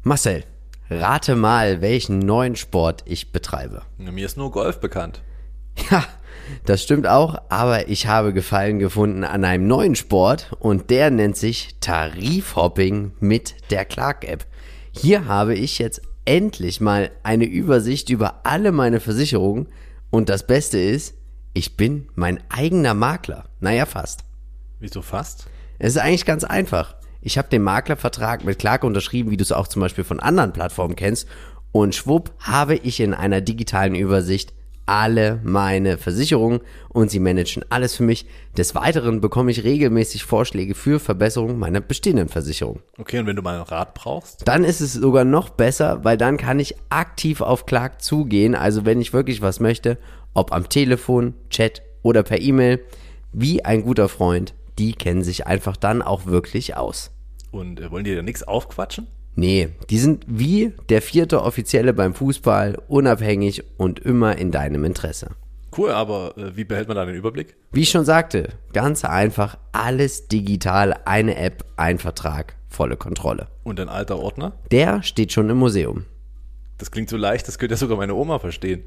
Marcel, rate mal, welchen neuen Sport ich betreibe. Mir ist nur Golf bekannt. Ja, das stimmt auch, aber ich habe Gefallen gefunden an einem neuen Sport und der nennt sich Tarifhopping mit der Clark-App. Hier habe ich jetzt endlich mal eine Übersicht über alle meine Versicherungen und das Beste ist, ich bin mein eigener Makler. Naja, fast. Wieso fast? Es ist eigentlich ganz einfach. Ich habe den Maklervertrag mit Clark unterschrieben, wie du es auch zum Beispiel von anderen Plattformen kennst. Und schwupp habe ich in einer digitalen Übersicht alle meine Versicherungen und sie managen alles für mich. Des Weiteren bekomme ich regelmäßig Vorschläge für Verbesserungen meiner bestehenden Versicherung. Okay, und wenn du mal einen Rat brauchst? Dann ist es sogar noch besser, weil dann kann ich aktiv auf Clark zugehen. Also wenn ich wirklich was möchte, ob am Telefon, Chat oder per E-Mail, wie ein guter Freund, die kennen sich einfach dann auch wirklich aus. Und wollen die da nichts aufquatschen? Nee, die sind wie der vierte Offizielle beim Fußball, unabhängig und immer in deinem Interesse. Cool, aber wie behält man da den Überblick? Wie ich schon sagte, ganz einfach, alles digital, eine App, ein Vertrag, volle Kontrolle. Und ein alter Ordner? Der steht schon im Museum. Das klingt so leicht, das könnte ja sogar meine Oma verstehen.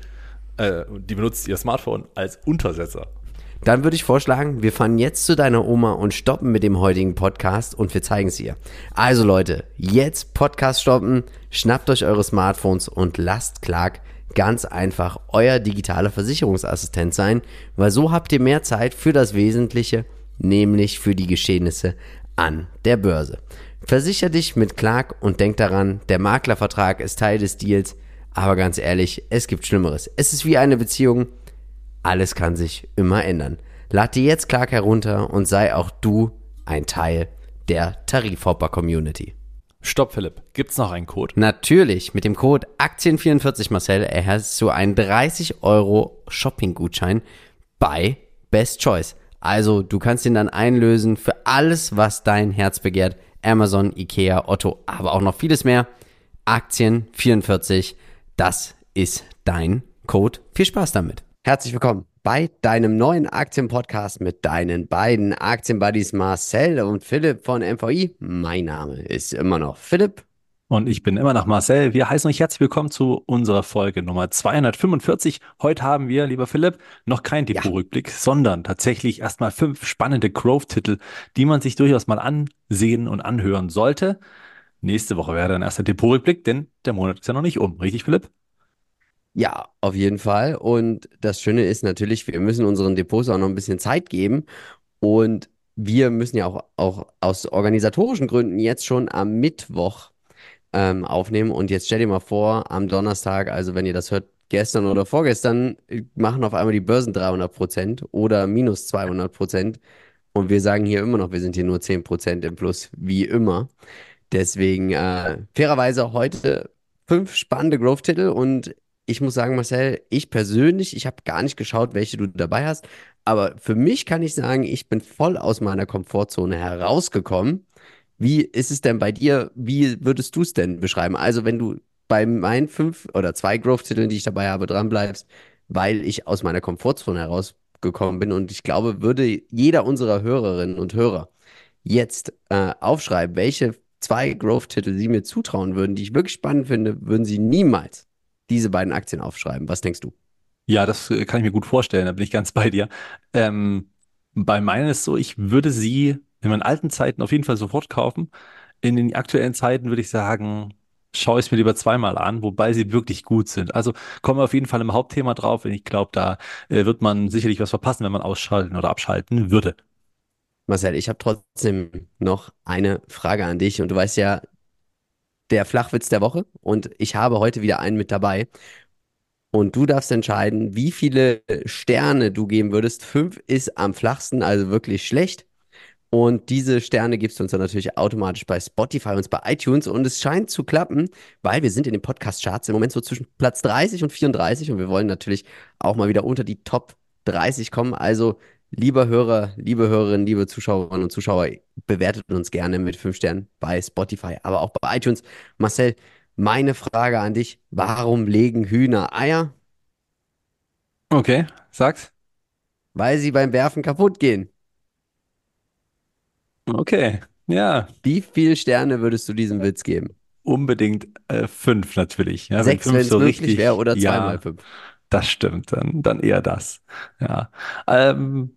Die benutzt ihr Smartphone als Untersetzer. Dann würde ich vorschlagen, wir fahren jetzt zu deiner Oma und stoppen mit dem heutigen Podcast und wir zeigen es ihr. Also Leute, jetzt Podcast stoppen, schnappt euch eure Smartphones und lasst Clark ganz einfach euer digitaler Versicherungsassistent sein, weil so habt ihr mehr Zeit für das Wesentliche, nämlich für die Geschehnisse an der Börse. Versicher dich mit Clark und denk daran, der Maklervertrag ist Teil des Deals, aber ganz ehrlich, es gibt Schlimmeres. Es ist wie eine Beziehung. Alles kann sich immer ändern. Lad dir jetzt Clark herunter und sei auch du ein Teil der Tarifhopper-Community. Stopp, Philipp. Gibt's noch einen Code? Natürlich, mit dem Code Aktien44 Marcel erhältst du einen 30 € Shopping-Gutschein bei Best Choice. Also du kannst ihn dann einlösen für alles, was dein Herz begehrt. Amazon, Ikea, Otto, aber auch noch vieles mehr. Aktien44, das ist dein Code. Viel Spaß damit. Herzlich willkommen bei deinem neuen Aktienpodcast mit deinen beiden Aktienbuddies Marcel und Philipp von MVI. Mein Name ist immer noch Philipp. Und ich bin immer noch Marcel. Wir heißen euch herzlich willkommen zu unserer Folge Nummer 245. Heute haben wir, lieber Philipp, noch keinen Ja, Depotrückblick, sondern tatsächlich erstmal 5 spannende Growth-Titel, die man sich durchaus mal ansehen und anhören sollte. Nächste Woche wäre dann erst der Depotrückblick, denn der Monat ist ja noch nicht um. Richtig, Philipp? ja, auf jeden Fall. Und das Schöne ist natürlich, wir müssen unseren Depots auch noch ein bisschen Zeit geben. Und wir müssen ja auch aus organisatorischen Gründen jetzt schon am Mittwoch aufnehmen. Und jetzt stell dir mal vor, am Donnerstag, also wenn ihr das hört, gestern oder vorgestern, machen auf einmal die Börsen 300% oder minus 200%. Und wir sagen hier immer noch, wir sind hier nur 10% im Plus, wie immer. Deswegen fairerweise heute 5 spannende Growth-Titel und ich muss sagen, Marcel, ich persönlich, ich habe gar nicht geschaut, welche du dabei hast, aber für mich kann ich sagen, ich bin voll aus meiner Komfortzone herausgekommen. Wie ist es denn bei dir? Wie würdest du es denn beschreiben? Also, wenn du bei meinen 5 oder 2 Growth-Titeln, die ich dabei habe, dranbleibst, weil ich aus meiner Komfortzone herausgekommen bin und ich glaube, würde jeder unserer Hörerinnen und Hörer jetzt aufschreiben, welche 2 Growth-Titel sie mir zutrauen würden, die ich wirklich spannend finde, würden sie niemals diese beiden Aktien aufschreiben. Was denkst du? Ja, das kann ich mir gut vorstellen, da bin ich ganz bei dir. Ähm, Bei meinen ist so, ich würde sie in meinen alten Zeiten auf jeden Fall sofort kaufen. In den aktuellen Zeiten würde ich sagen, schaue ich es mir lieber zweimal an, wobei sie wirklich gut sind. Also kommen wir auf jeden Fall im Hauptthema drauf, und ich glaube, da wird man sicherlich was verpassen, wenn man ausschalten oder abschalten würde. Marcel, ich habe trotzdem noch eine Frage an dich und du weißt ja, der Flachwitz der Woche und ich habe heute wieder einen mit dabei und du darfst entscheiden, wie viele Sterne du geben würdest. 5 ist am flachsten, also wirklich schlecht. Und diese Sterne gibst du uns dann natürlich automatisch bei Spotify und bei iTunes. Und es scheint zu klappen, weil wir sind in den Podcast-Charts im Moment so zwischen Platz 30 und 34. Und wir wollen natürlich auch mal wieder unter die Top 30 kommen. Also, lieber Hörer, liebe Hörerinnen, liebe Zuschauerinnen und Zuschauer, bewertet uns gerne mit 5 Sternen bei Spotify, aber auch bei iTunes. Marcel, meine Frage an dich: Warum legen Hühner Eier? Okay, sag's. Weil sie beim Werfen kaputt gehen. Okay, ja. Wie viele Sterne würdest du diesem Witz geben? unbedingt 5 natürlich. Ja, wenn 6, 5 wenn es so möglich wäre, richtig, oder 2 mal ja, 5. das stimmt, dann eher das. Ja. Ähm,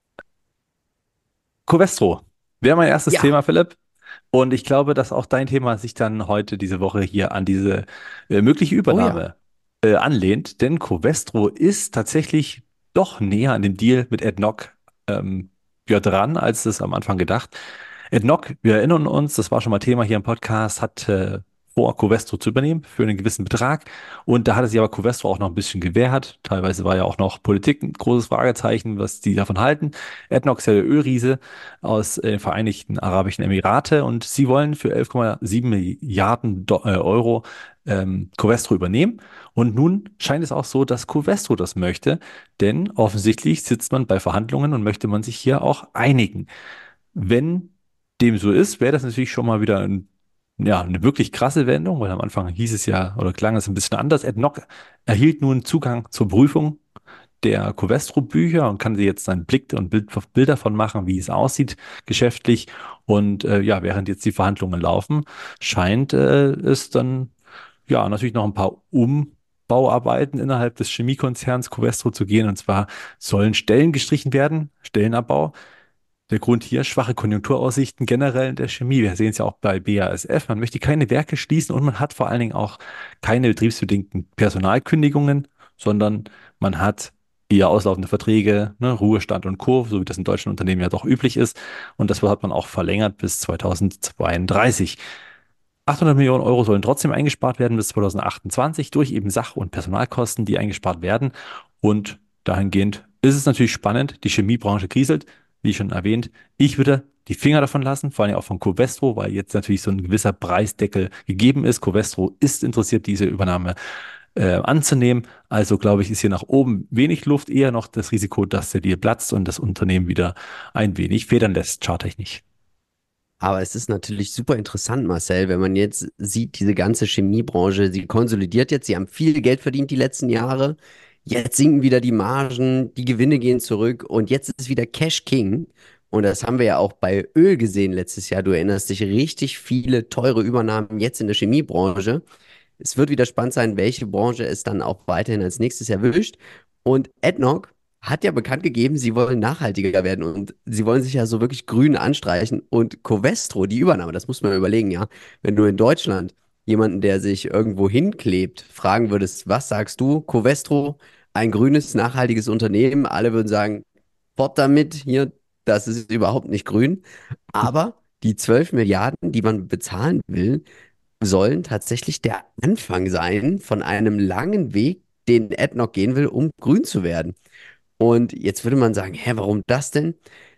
Covestro wäre mein erstes Ja, Thema, Philipp. Und ich glaube, dass auch dein Thema sich dann heute, diese Woche hier an diese mögliche oh ja. Übernahme anlehnt. Denn Covestro ist tatsächlich doch näher an dem Deal mit ADNOC ja, dran, als es am Anfang gedacht. ADNOC, wir erinnern uns, das war schon mal Thema hier im Podcast, hat vor, Covestro zu übernehmen für einen gewissen Betrag. Und da hatte sich aber Covestro auch noch ein bisschen gewehrt. Teilweise war ja auch noch Politik ein großes Fragezeichen, was die davon halten. ADNOC ist ja der Ölriese aus den Vereinigten Arabischen Emirate und sie wollen für 11,7 Milliarden Euro Covestro übernehmen. Und nun scheint es auch so, dass Covestro das möchte, denn offensichtlich sitzt man bei Verhandlungen und möchte man sich hier auch einigen. Wenn dem so ist, wäre das natürlich schon mal wieder ja, eine wirklich krasse Wendung, weil am Anfang hieß es ja oder klang es ein bisschen anders. ADNOC erhielt nun Zugang zur Prüfung der Covestro-Bücher und kann sie jetzt einen Blick und Bild davon machen, wie es aussieht geschäftlich. Und ja, während jetzt die Verhandlungen laufen, scheint es dann ja natürlich noch ein paar Umbauarbeiten innerhalb des Chemiekonzerns Covestro zu gehen. Und zwar sollen Stellen gestrichen werden, Stellenabbau. Der Grund hier, schwache Konjunkturaussichten generell in der Chemie. Wir sehen es ja auch bei BASF. Man möchte keine Werke schließen und man hat vor allen Dingen auch keine betriebsbedingten Personalkündigungen, sondern man hat eher auslaufende Verträge, ne, Ruhestand und Co., so wie das in deutschen Unternehmen ja doch üblich ist. Und das hat man auch verlängert bis 2032. 800 Millionen Euro sollen trotzdem eingespart werden bis 2028 durch eben Sach- und Personalkosten, die eingespart werden. Und dahingehend ist es natürlich spannend. Die Chemiebranche kriselt, wie schon erwähnt. Ich würde die Finger davon lassen, vor allem auch von Covestro, weil jetzt natürlich so ein gewisser Preisdeckel gegeben ist. Covestro ist interessiert, diese Übernahme anzunehmen. Also glaube ich, ist hier nach oben wenig Luft, eher noch das Risiko, dass der Deal platzt und das Unternehmen wieder ein wenig federn lässt, charttechnisch. Aber es ist natürlich super interessant, Marcel, wenn man jetzt sieht, diese ganze Chemiebranche, sie konsolidiert jetzt, sie haben viel Geld verdient die letzten Jahre. Jetzt sinken wieder die Margen, die Gewinne gehen zurück und jetzt ist wieder Cash King. Und das haben wir ja auch bei Öl gesehen letztes Jahr. Du erinnerst dich, richtig viele teure Übernahmen jetzt in der Chemiebranche. Es wird wieder spannend sein, welche Branche es dann auch weiterhin als nächstes erwischt. Und ADNOC hat ja bekannt gegeben, sie wollen nachhaltiger werden und sie wollen sich ja so wirklich grün anstreichen. Und Covestro, die Übernahme, das muss man überlegen, ja. Wenn du in Deutschland jemanden, der sich irgendwo hinklebt, fragen würdest, was sagst du, Covestro, ein grünes, nachhaltiges Unternehmen, alle würden sagen, fort damit, hier, das ist überhaupt nicht grün. Aber die 12 Milliarden, die man bezahlen will, sollen tatsächlich der Anfang sein von einem langen Weg, den AdNoc gehen will, um grün zu werden. Und jetzt würde man sagen, hä, warum das denn?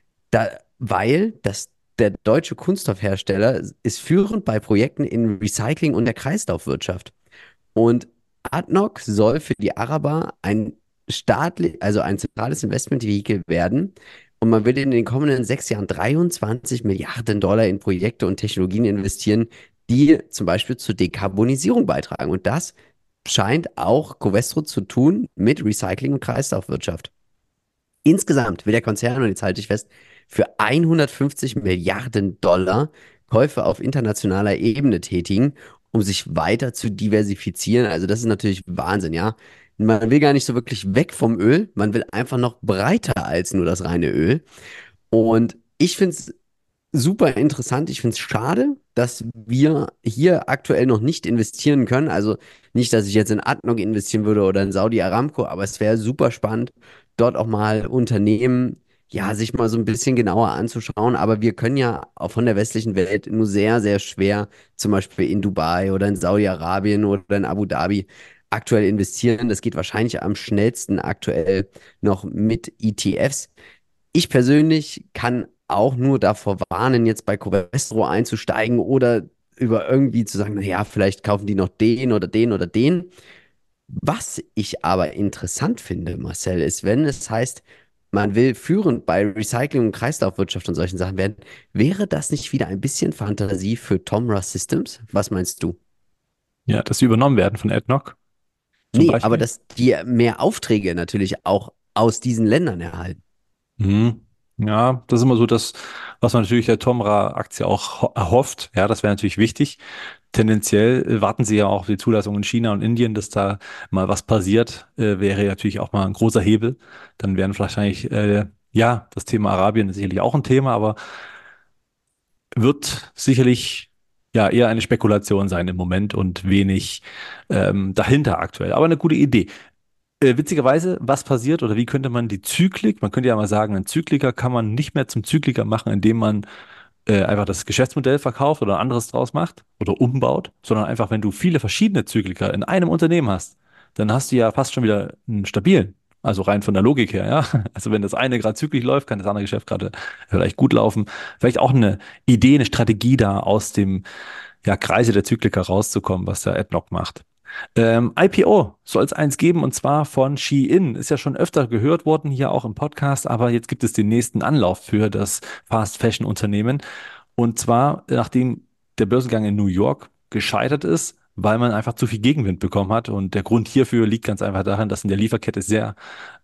Weil der deutsche Kunststoffhersteller ist führend bei Projekten in Recycling und der Kreislaufwirtschaft. Und ADNOC soll für die Araber ein also ein zentrales Investmentvehikel werden. Und man will in den kommenden 6 Jahren 23 Milliarden Dollar in Projekte und Technologien investieren, die zum Beispiel zur Dekarbonisierung beitragen. Und das scheint auch Covestro zu tun mit Recycling und Kreislaufwirtschaft. Insgesamt will der Konzern, und jetzt halte ich fest, für 150 Milliarden Dollar Käufe auf internationaler Ebene tätigen, um sich weiter zu diversifizieren. Also das ist natürlich Wahnsinn, ja. Man will gar nicht so wirklich weg vom Öl, man will einfach noch breiter als nur das reine Öl. Und ich finde es super interessant. Ich finde es schade, dass wir hier aktuell noch nicht investieren können. Also nicht, dass ich jetzt in ADNOC investieren würde oder in Saudi Aramco, aber es wäre super spannend, dort auch mal Unternehmen, ja, sich mal so ein bisschen genauer anzuschauen. Aber wir können ja auch von der westlichen Welt nur sehr, sehr schwer, zum Beispiel in Dubai oder in Saudi-Arabien oder in Abu Dhabi, aktuell investieren. Das geht wahrscheinlich am schnellsten aktuell noch mit ETFs. Ich persönlich kann auch nur davor warnen, jetzt bei Covestro einzusteigen oder über irgendwie zu sagen, naja, vielleicht kaufen die noch den oder den oder den. Was ich aber interessant finde, Marcel, ist, wenn es heißt, man will führend bei Recycling und Kreislaufwirtschaft und solchen Sachen werden, wäre das nicht wieder ein bisschen Fantasie für Tomra Systems? Was meinst du? Ja, dass sie übernommen werden von ADNOC zum Nee, aber Beispiel. dass die mehr Aufträge natürlich auch aus diesen Ländern erhalten. Mhm. Ja, das ist immer so das, was man natürlich der Tomra-Aktie auch erhofft. Ja, das wäre natürlich wichtig. tendenziell warten sie ja auch auf die Zulassung in China und Indien, dass da mal was passiert, wäre ja natürlich auch mal ein großer Hebel. Dann wären wahrscheinlich, ja, das Thema Arabien ist sicherlich auch ein Thema, aber wird sicherlich ja eher eine Spekulation sein im Moment und wenig dahinter aktuell. Aber eine gute Idee. Witzigerweise, was passiert oder wie könnte man die Zyklik, man könnte ja mal sagen, einen Zykliker kann man nicht mehr zum Zykliker machen, indem man einfach das Geschäftsmodell verkauft oder anderes draus macht oder umbaut, sondern einfach, wenn du viele verschiedene Zykliker in einem Unternehmen hast, dann hast du ja fast schon wieder einen stabilen. Also rein von der Logik her, ja. Also wenn das eine gerade zyklisch läuft, kann das andere Geschäft gerade vielleicht gut laufen. Vielleicht auch eine Idee, eine Strategie da aus dem ja, Kreise der Zykliker rauszukommen, was der Adblock macht. IPO soll es eins geben und zwar von Shein. Ist ja schon öfter gehört worden hier auch im Podcast, aber jetzt gibt es den nächsten Anlauf für das Fast Fashion Unternehmen. Und zwar, nachdem der Börsengang in New York gescheitert ist, weil man einfach zu viel Gegenwind bekommen hat. Und der Grund hierfür liegt ganz einfach darin, dass in der Lieferkette sehr,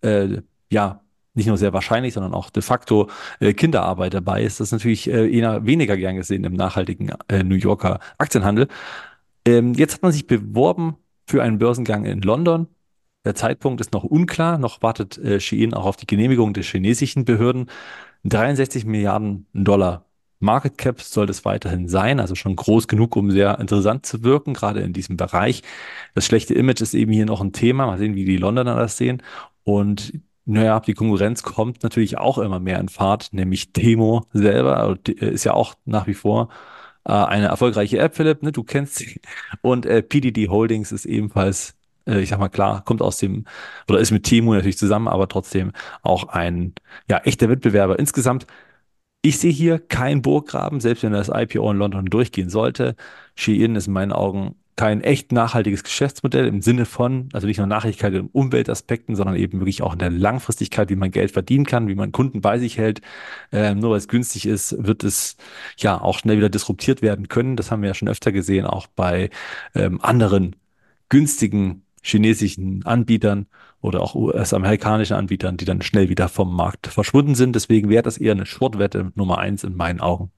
ja, nicht nur sehr wahrscheinlich, sondern auch de facto Kinderarbeit dabei ist. Das ist natürlich eher weniger gern gesehen im nachhaltigen New Yorker Aktienhandel. Jetzt hat man sich beworben für einen Börsengang in London. Der Zeitpunkt ist noch unklar. Noch wartet Shein auch auf die Genehmigung der chinesischen Behörden. 63 Milliarden Dollar Market Cap soll das weiterhin sein, also schon groß genug, um sehr interessant zu wirken, gerade in diesem Bereich. Das schlechte Image ist eben hier noch ein Thema. Mal sehen, wie die Londoner das sehen. Und naja, die Konkurrenz kommt natürlich auch immer mehr in Fahrt, nämlich Temo selber ist ja auch nach wie vor eine erfolgreiche App, Philipp, ne, du kennst sie. Und PDD Holdings ist ebenfalls, ich sag mal klar, kommt aus dem, oder ist mit Temu natürlich zusammen, aber trotzdem auch ein, ja, echter Wettbewerber. Insgesamt, ich sehe hier keinen Burggraben, selbst wenn das IPO in London durchgehen sollte. Shein ist in meinen Augen kein echt nachhaltiges Geschäftsmodell im Sinne von, also nicht nur Nachhaltigkeit in Umweltaspekten, sondern eben wirklich auch in der Langfristigkeit, wie man Geld verdienen kann, wie man Kunden bei sich hält. Nur weil es günstig ist, wird es ja auch schnell wieder disruptiert werden können. Das haben wir ja schon öfter gesehen, auch bei anderen günstigen chinesischen Anbietern oder auch US-amerikanischen Anbietern, die dann schnell wieder vom Markt verschwunden sind. Deswegen wäre das eher eine Shortwette Nummer eins in meinen Augen.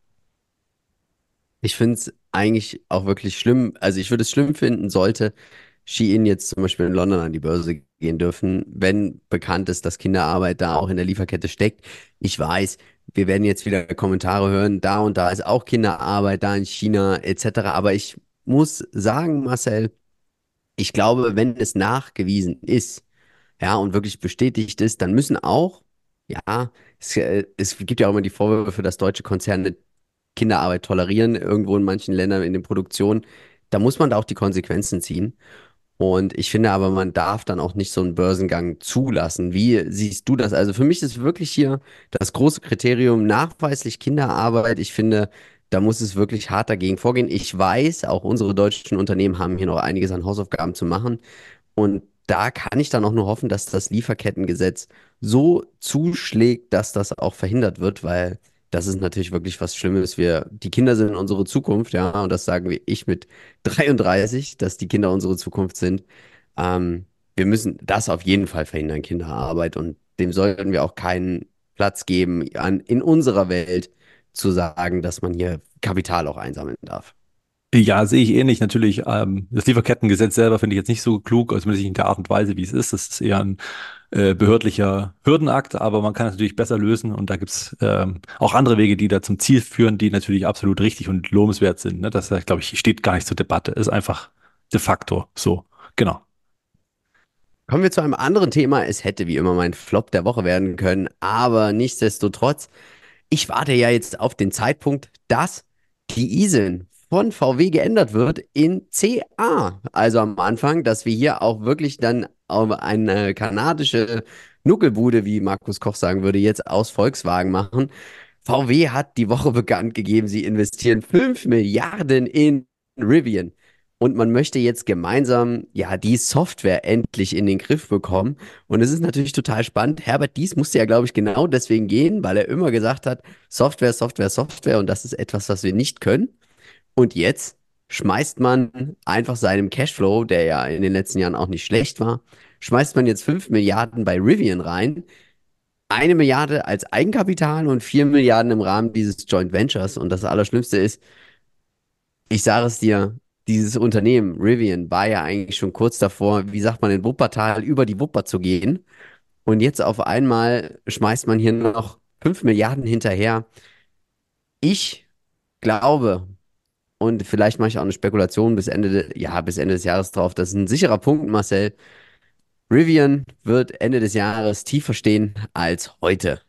Ich finde es eigentlich auch wirklich schlimm. Also ich würde es schlimm finden, sollte Shein jetzt zum Beispiel in London an die Börse gehen dürfen, wenn bekannt ist, dass Kinderarbeit da auch in der Lieferkette steckt. Ich weiß, wir werden jetzt wieder Kommentare hören, da und da ist auch Kinderarbeit, da in China etc. Aber ich muss sagen, Marcel, ich glaube, wenn es nachgewiesen ist, ja, und wirklich bestätigt ist, dann müssen auch, ja, es gibt ja auch immer die Vorwürfe, dass deutsche Konzerne Kinderarbeit tolerieren, irgendwo in manchen Ländern in den Produktionen. Da muss man da auch die Konsequenzen ziehen. Und ich finde aber, man darf dann auch nicht so einen Börsengang zulassen. Wie siehst du das? Also für mich ist wirklich hier das große Kriterium nachweislich Kinderarbeit. Ich finde, da muss es wirklich hart dagegen vorgehen. Ich weiß, auch unsere deutschen Unternehmen haben hier noch einiges an Hausaufgaben zu machen. Und da kann ich dann auch nur hoffen, dass das Lieferkettengesetz so zuschlägt, dass das auch verhindert wird, weil das ist natürlich wirklich was Schlimmes. Die Kinder sind unsere Zukunft, ja, und das sagen wir ich mit 33, dass die Kinder unsere Zukunft sind. Wir müssen das auf jeden Fall verhindern, Kinderarbeit, und dem sollten wir auch keinen Platz geben, in unserer Welt zu sagen, dass man hier Kapital auch einsammeln darf. Ja, sehe ich ähnlich. Natürlich, das Lieferkettengesetz selber finde ich jetzt nicht so klug, also zumindest nicht in der Art und Weise, wie es ist. Das ist eher ein behördlicher Hürdenakt, aber man kann es natürlich besser lösen und da gibt's auch andere Wege, die da zum Ziel führen, die natürlich absolut richtig und lobenswert sind. Ne? Das, glaube ich, steht gar nicht zur Debatte. Ist einfach de facto so. Genau. Kommen wir zu einem anderen Thema. Es hätte wie immer mein Flop der Woche werden können, aber nichtsdestotrotz, ich warte ja jetzt auf den Zeitpunkt, dass die ISIN von VW geändert wird in CA. Also am Anfang, dass wir hier auch wirklich dann auf eine kanadische Nuckelbude, wie Markus Koch sagen würde, jetzt aus Volkswagen machen. VW hat die Woche bekannt gegeben, sie investieren 5 Milliarden in Rivian. Und man möchte jetzt gemeinsam, ja, die Software endlich in den Griff bekommen. Und es ist natürlich total spannend. Herbert Diess musste ja, glaube ich, genau deswegen gehen, weil er immer gesagt hat, Software, Software, Software. Und das ist etwas, was wir nicht können. Und jetzt schmeißt man einfach seinem Cashflow, der ja in den letzten Jahren auch nicht schlecht war, schmeißt man jetzt 5 Milliarden bei Rivian rein. 1 Milliarde als Eigenkapital und 4 Milliarden im Rahmen dieses Joint Ventures. Und das Allerschlimmste ist, ich sage es dir, dieses Unternehmen, Rivian, war ja eigentlich schon kurz davor, wie sagt man, in Wuppertal über die Wupper zu gehen. Und jetzt auf einmal schmeißt man hier noch 5 Milliarden hinterher. Ich glaube, und vielleicht mache ich auch eine Spekulation bis Ende des Jahres drauf, das ist ein sicherer Punkt, Marcel. Rivian wird Ende des Jahres tiefer stehen als heute.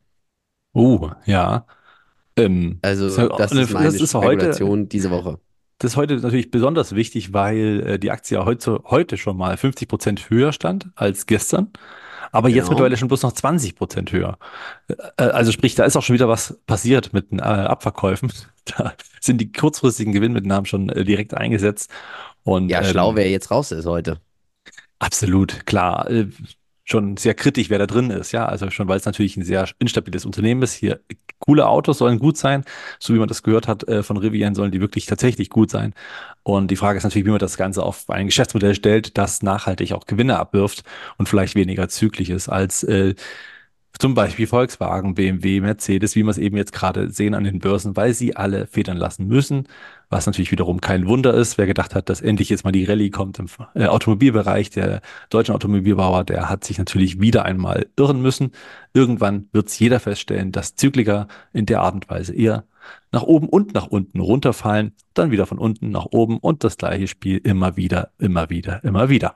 Ja. Also, das ist Das meine ist heute, Spekulation diese Woche. das ist heute natürlich besonders wichtig, weil die Aktie ja heute schon mal 50% höher stand als gestern, aber jetzt Genau. mittlerweile schon bloß noch 20% höher. Also sprich, da ist auch schon wieder was passiert mit den Abverkäufen. Da sind die kurzfristigen Gewinnmitnahmen schon direkt eingesetzt und Ja, schlau, wer jetzt raus ist heute. absolut, klar. Schon sehr kritisch, wer da drin ist, ja. Also schon, weil es natürlich ein sehr instabiles Unternehmen ist. Hier coole Autos sollen gut sein, so wie man das gehört hat von Rivian, sollen die wirklich tatsächlich gut sein. Und die Frage ist natürlich, wie man das Ganze auf ein Geschäftsmodell stellt, das nachhaltig auch Gewinne abwirft und vielleicht weniger zyklisch ist als zum Beispiel Volkswagen, BMW, Mercedes, wie wir es eben jetzt gerade sehen an den Börsen, weil sie alle federn lassen müssen, was natürlich wiederum kein Wunder ist. Wer gedacht hat, dass endlich jetzt mal die Rallye kommt im Automobilbereich, der deutschen Automobilbauer, der hat sich natürlich wieder einmal irren müssen. Irgendwann wird es jeder feststellen, dass Zykliker in der Art und Weise eher nach oben und nach unten runterfallen, dann wieder von unten nach oben und das gleiche Spiel immer wieder, immer wieder, immer wieder.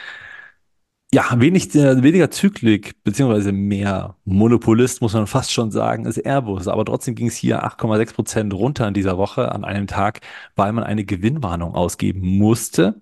Ja, weniger Zyklik, beziehungsweise mehr Monopolist, muss man fast schon sagen, ist Airbus. Aber trotzdem ging es hier 8,6% runter in dieser Woche an einem Tag, weil man eine Gewinnwarnung ausgeben musste.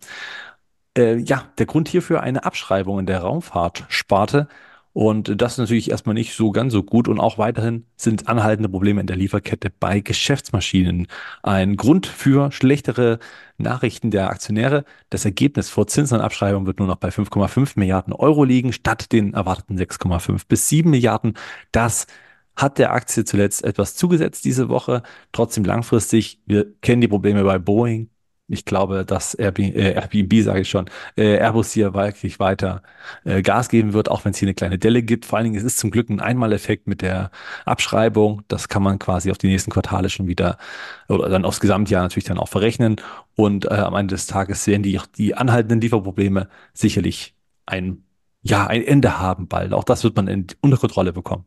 Ja, der Grund hierfür eine Abschreibung in der Raumfahrtsparte. Und das ist natürlich erstmal nicht so ganz so gut. Und auch weiterhin sind anhaltende Probleme in der Lieferkette bei Geschäftsmaschinen ein Grund für schlechtere Nachrichten der Aktionäre. Das Ergebnis vor Zinsen und Abschreibung wird nur noch bei 5,5 Milliarden Euro liegen, statt den erwarteten 6,5 bis 7 Milliarden. Das hat der Aktie zuletzt etwas zugesetzt diese Woche. Trotzdem langfristig, wir kennen die Probleme bei Boeing. Ich glaube, dass Airbnb, sage ich schon, Airbus hier wirklich weiter Gas geben wird, auch wenn es hier eine kleine Delle gibt. Vor allen Dingen, es ist zum Glück ein Einmaleffekt mit der Abschreibung. Das kann man quasi auf die nächsten Quartale schon wieder oder dann aufs Gesamtjahr natürlich dann auch verrechnen. Und am Ende des Tages werden die anhaltenden Lieferprobleme sicherlich ein, ja, ein Ende haben bald. Auch das wird man unter Kontrolle bekommen.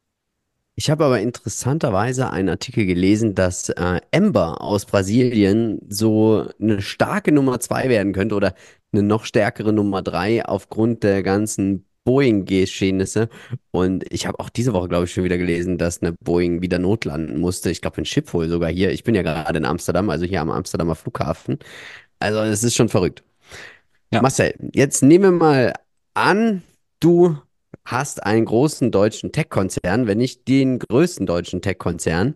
Ich habe aber interessanterweise einen Artikel gelesen, dass Ember aus Brasilien so eine starke Nummer 2 werden könnte oder eine noch stärkere Nummer 3 aufgrund der ganzen Boeing-Geschehnisse. Und ich habe auch diese Woche, glaube ich, schon wieder gelesen, dass eine Boeing wieder notlanden musste. Ich glaube, in Schiphol sogar hier. Ich bin ja gerade in Amsterdam, also hier am Amsterdamer Flughafen. Also es ist schon verrückt. Ja. Marcel, jetzt nehmen wir mal an, du hast einen großen deutschen Tech-Konzern, wenn nicht den größten deutschen Tech-Konzern,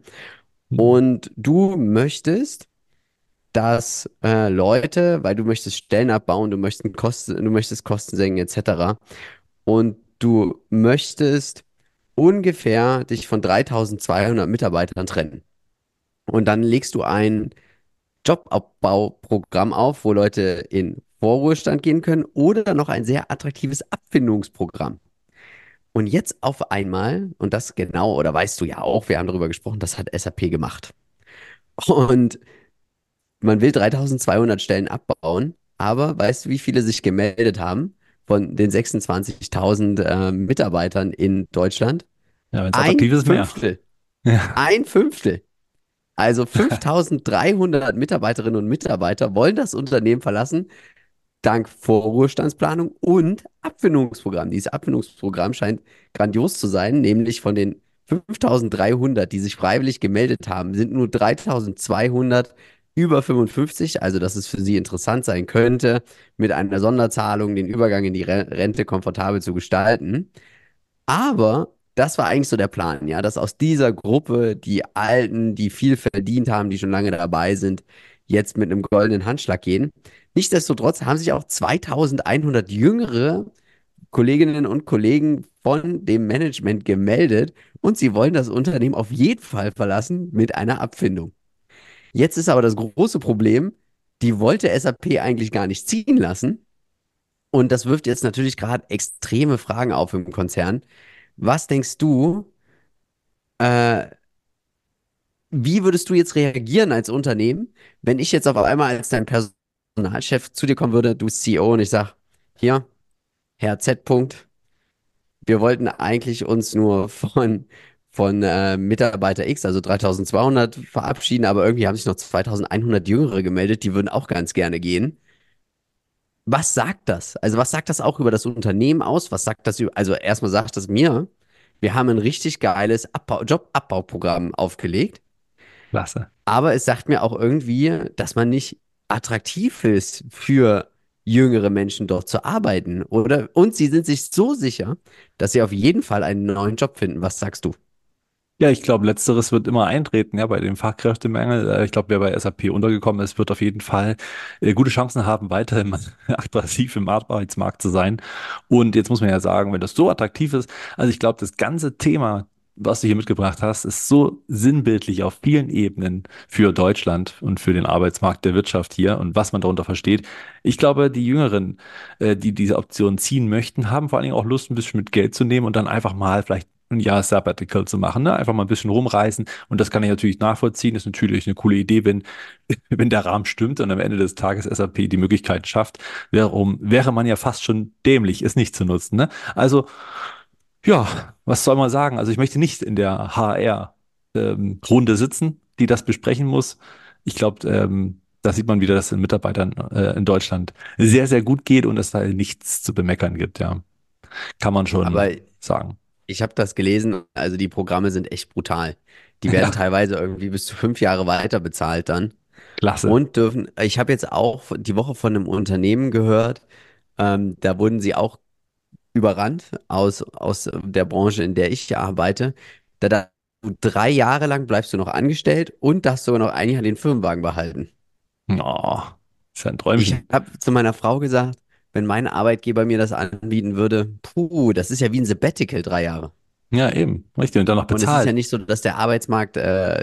und du möchtest, dass Leute, weil du möchtest Stellen abbauen, du möchtest Kosten senken, etc. Und du möchtest ungefähr dich von 3200 Mitarbeitern trennen. Und dann legst du ein Jobabbauprogramm auf, wo Leute in Vorruhestand gehen können oder noch ein sehr attraktives Abfindungsprogramm. Und jetzt auf einmal, und das genau, oder weißt du ja auch, wir haben darüber gesprochen, das hat SAP gemacht. Und man will 3200 Stellen abbauen, aber weißt du, wie viele sich gemeldet haben von den 26.000 Mitarbeitern in Deutschland? Ja, wenn es Ein attraktiv ist, mehr. Fünftel. Ja. Ein Fünftel. Also 5300 Mitarbeiterinnen und Mitarbeiter wollen das Unternehmen verlassen, dank Vorruhestandsplanung und Abfindungsprogramm. Dieses Abfindungsprogramm scheint grandios zu sein, nämlich von den 5300, die sich freiwillig gemeldet haben, sind nur 3200 über 55, also dass es für sie interessant sein könnte, mit einer Sonderzahlung den Übergang in die Rente komfortabel zu gestalten. Aber das war eigentlich so der Plan, ja, dass aus dieser Gruppe die Alten, die viel verdient haben, die schon lange dabei sind, jetzt mit einem goldenen Handschlag gehen. Nichtsdestotrotz haben sich auch 2100 jüngere Kolleginnen und Kollegen von dem Management gemeldet und sie wollen das Unternehmen auf jeden Fall verlassen mit einer Abfindung. Jetzt ist aber das große Problem, die wollte SAP eigentlich gar nicht ziehen lassen und das wirft jetzt natürlich gerade extreme Fragen auf im Konzern. Was denkst du, äh, wie würdest du jetzt reagieren als Unternehmen, wenn ich jetzt auf einmal als dein Personalchef zu dir kommen würde, du CEO, und ich sag, hier, Herr Z. Punkt, wir wollten eigentlich uns nur von Mitarbeiter X, also 3200, verabschieden, aber irgendwie haben sich noch 2100 Jüngere gemeldet, die würden auch ganz gerne gehen. Was sagt das? Also was sagt das auch über das Unternehmen aus? Was sagt das über, also erstmal sagt das mir, wir haben ein richtig geiles Jobabbauprogramm aufgelegt, Klasse. aber es sagt mir auch irgendwie, dass man nicht attraktiv ist für jüngere Menschen dort zu arbeiten, oder? Und sie sind sich so sicher, dass sie auf jeden Fall einen neuen Job finden. Was sagst du? Ja, ich glaube, letzteres wird immer eintreten, ja, bei dem Fachkräftemangel. Ich glaube, wer bei SAP untergekommen ist, wird auf jeden Fall gute Chancen haben, weiterhin attraktiv im Arbeitsmarkt zu sein. Und jetzt muss man ja sagen, wenn das so attraktiv ist, also ich glaube, das ganze Thema, was du hier mitgebracht hast, ist so sinnbildlich auf vielen Ebenen für Deutschland und für den Arbeitsmarkt der Wirtschaft hier und was man darunter versteht. Ich glaube, die Jüngeren, die diese Option ziehen möchten, haben vor allen Dingen auch Lust, ein bisschen mit Geld zu nehmen und dann einfach mal vielleicht ein Jahr Sabbatical zu machen, ne? Einfach mal ein bisschen rumreisen. Und das kann ich natürlich nachvollziehen. Das ist natürlich eine coole Idee, wenn, wenn der Rahmen stimmt und am Ende des Tages SAP die Möglichkeit schafft. Wäre man ja fast schon dämlich, es nicht zu nutzen, ne? Also, ja, was soll man sagen? Also ich möchte nicht in der HR-Runde sitzen, die das besprechen muss. Ich glaube, da sieht man wieder, dass es den Mitarbeitern in Deutschland sehr, sehr gut geht und es da nichts zu bemeckern gibt, ja. Kann man Aber schon sagen. ich habe das gelesen, also die Programme sind echt brutal. Die werden Ja, teilweise irgendwie bis zu 5 Jahre weiter bezahlt dann klasse. und dürfen, ich habe jetzt auch die Woche von einem Unternehmen gehört, da wurden sie auch überrannt aus der Branche, in der ich arbeite. Da du 3 Jahre lang bleibst du noch angestellt und darfst sogar noch ein Jahr den Firmenwagen behalten. Oh, ist ja ein Ich Träumchen. habe zu meiner Frau gesagt, wenn mein Arbeitgeber mir das anbieten würde, puh, das ist ja wie ein Sabbatical, 3 Jahre. Ja, eben. Richtig. Und dann noch Und es ist ja bezahlt. nicht so, dass der Arbeitsmarkt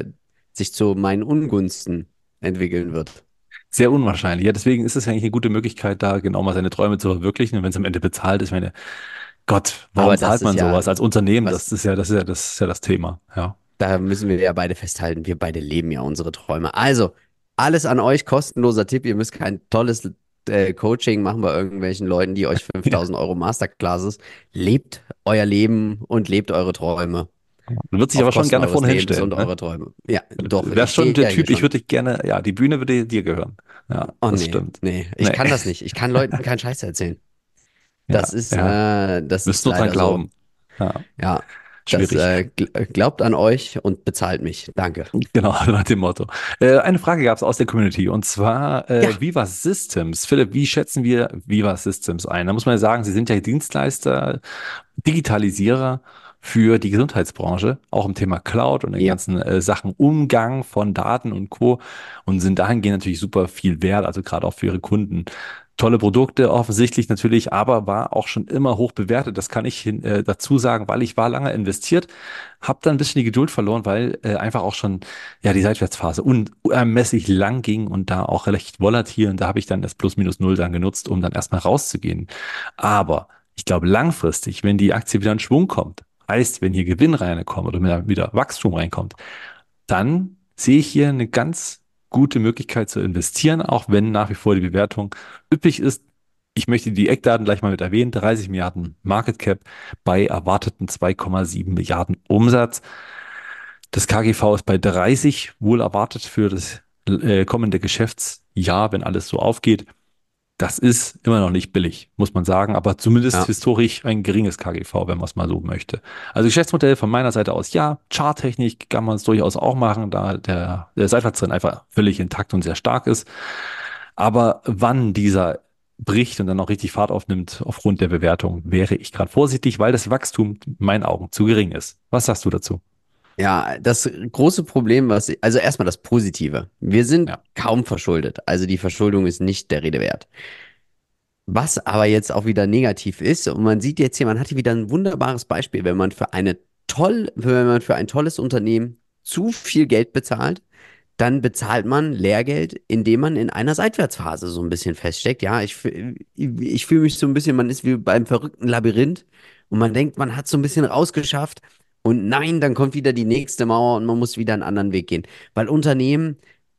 sich zu meinen Ungunsten entwickeln wird. Sehr unwahrscheinlich. Ja, deswegen ist es ja eigentlich eine gute Möglichkeit, da genau mal seine Träume zu verwirklichen. Und wenn es am Ende bezahlt ist, ich meine, Gott, warum Aber das zahlt ist man ja, sowas als Unternehmen? was, Das ist ja das Thema. Ja. da müssen wir ja beide festhalten, wir beide leben ja unsere Träume. Also, alles an euch, kostenloser Tipp, ihr müsst kein tolles Coaching machen bei irgendwelchen Leuten, die euch Ja. 5000 Euro Masterclasses. Lebt euer Leben und lebt eure Träume. Man wird sich Auf aber schon Kosten gerne eures vorne Lebens hinstellen, und ne? eurer Träume. Ja, doch, Du wärst ich schon gehe der ja hier Typ, ich schon. würde dich gerne, ja, die Bühne würde dir gehören. Ja, Oh das nee, stimmt. nee, ich Nee. kann das nicht. Ich kann Leuten keinen Scheiß erzählen. Ja, ja. Das ist Müsst nur dran leider so. glauben. Ja, Ja, schwierig. glaubt an euch und bezahlt mich. Danke. Genau, nach dem Motto. Eine Frage gab es aus der Community und zwar Ja, Viva Systems. Philipp, wie schätzen wir Viva Systems ein? Da muss man ja sagen, Sie sind ja Dienstleister, Digitalisierer für die Gesundheitsbranche, auch im Thema Cloud und den ja. ganzen Sachen Umgang von Daten und Co. Und sind dahingehend natürlich super viel wert, also gerade auch für Ihre Kunden. Tolle Produkte offensichtlich natürlich, aber war auch schon immer hoch bewertet. Das kann ich dazu sagen, weil ich war lange investiert, habe dann ein bisschen die Geduld verloren, weil einfach auch schon ja die Seitwärtsphase unermesslich lang ging und da auch recht volatil. Und da habe ich dann das Plus minus null dann genutzt, um dann erstmal rauszugehen. Aber ich glaube, langfristig, wenn die Aktie wieder in Schwung kommt, heißt, wenn hier Gewinn reinkommt oder wieder Wachstum reinkommt, dann sehe ich hier eine ganz gute Möglichkeit zu investieren, auch wenn nach wie vor die Bewertung üppig ist. Ich möchte die Eckdaten gleich mal mit erwähnen. 30 Milliarden Market Cap bei erwarteten 2,7 Milliarden Umsatz. Das KGV ist bei 30, wohl erwartet für das kommende Geschäftsjahr, wenn alles so aufgeht. Das ist immer noch nicht billig, muss man sagen, aber zumindest Ja. historisch ein geringes KGV, wenn man es mal so möchte. Also Geschäftsmodell von meiner Seite aus, ja, Charttechnik kann man es durchaus auch machen, da der Seitwärtstrend einfach völlig intakt und sehr stark ist. Aber wann dieser bricht und dann auch richtig Fahrt aufnimmt aufgrund der Bewertung, wäre ich gerade vorsichtig, weil das Wachstum in meinen Augen zu gering ist. Was sagst du dazu? Ja, das große Problem, also erstmal das Positive. Wir sind Ja. kaum verschuldet. Also die Verschuldung ist nicht der Rede wert. Was aber jetzt auch wieder negativ ist, und man sieht jetzt hier, man hat hier wieder ein wunderbares Beispiel, wenn man für ein tolles Unternehmen zu viel Geld bezahlt, dann bezahlt man Lehrgeld, indem man in einer Seitwärtsphase so ein bisschen feststeckt. Ja, ich fühle mich so ein bisschen, man ist wie beim verrückten Labyrinth und man denkt, man hat so ein bisschen rausgeschafft und nein, dann kommt wieder die nächste Mauer und man muss wieder einen anderen Weg gehen. Weil Unternehmen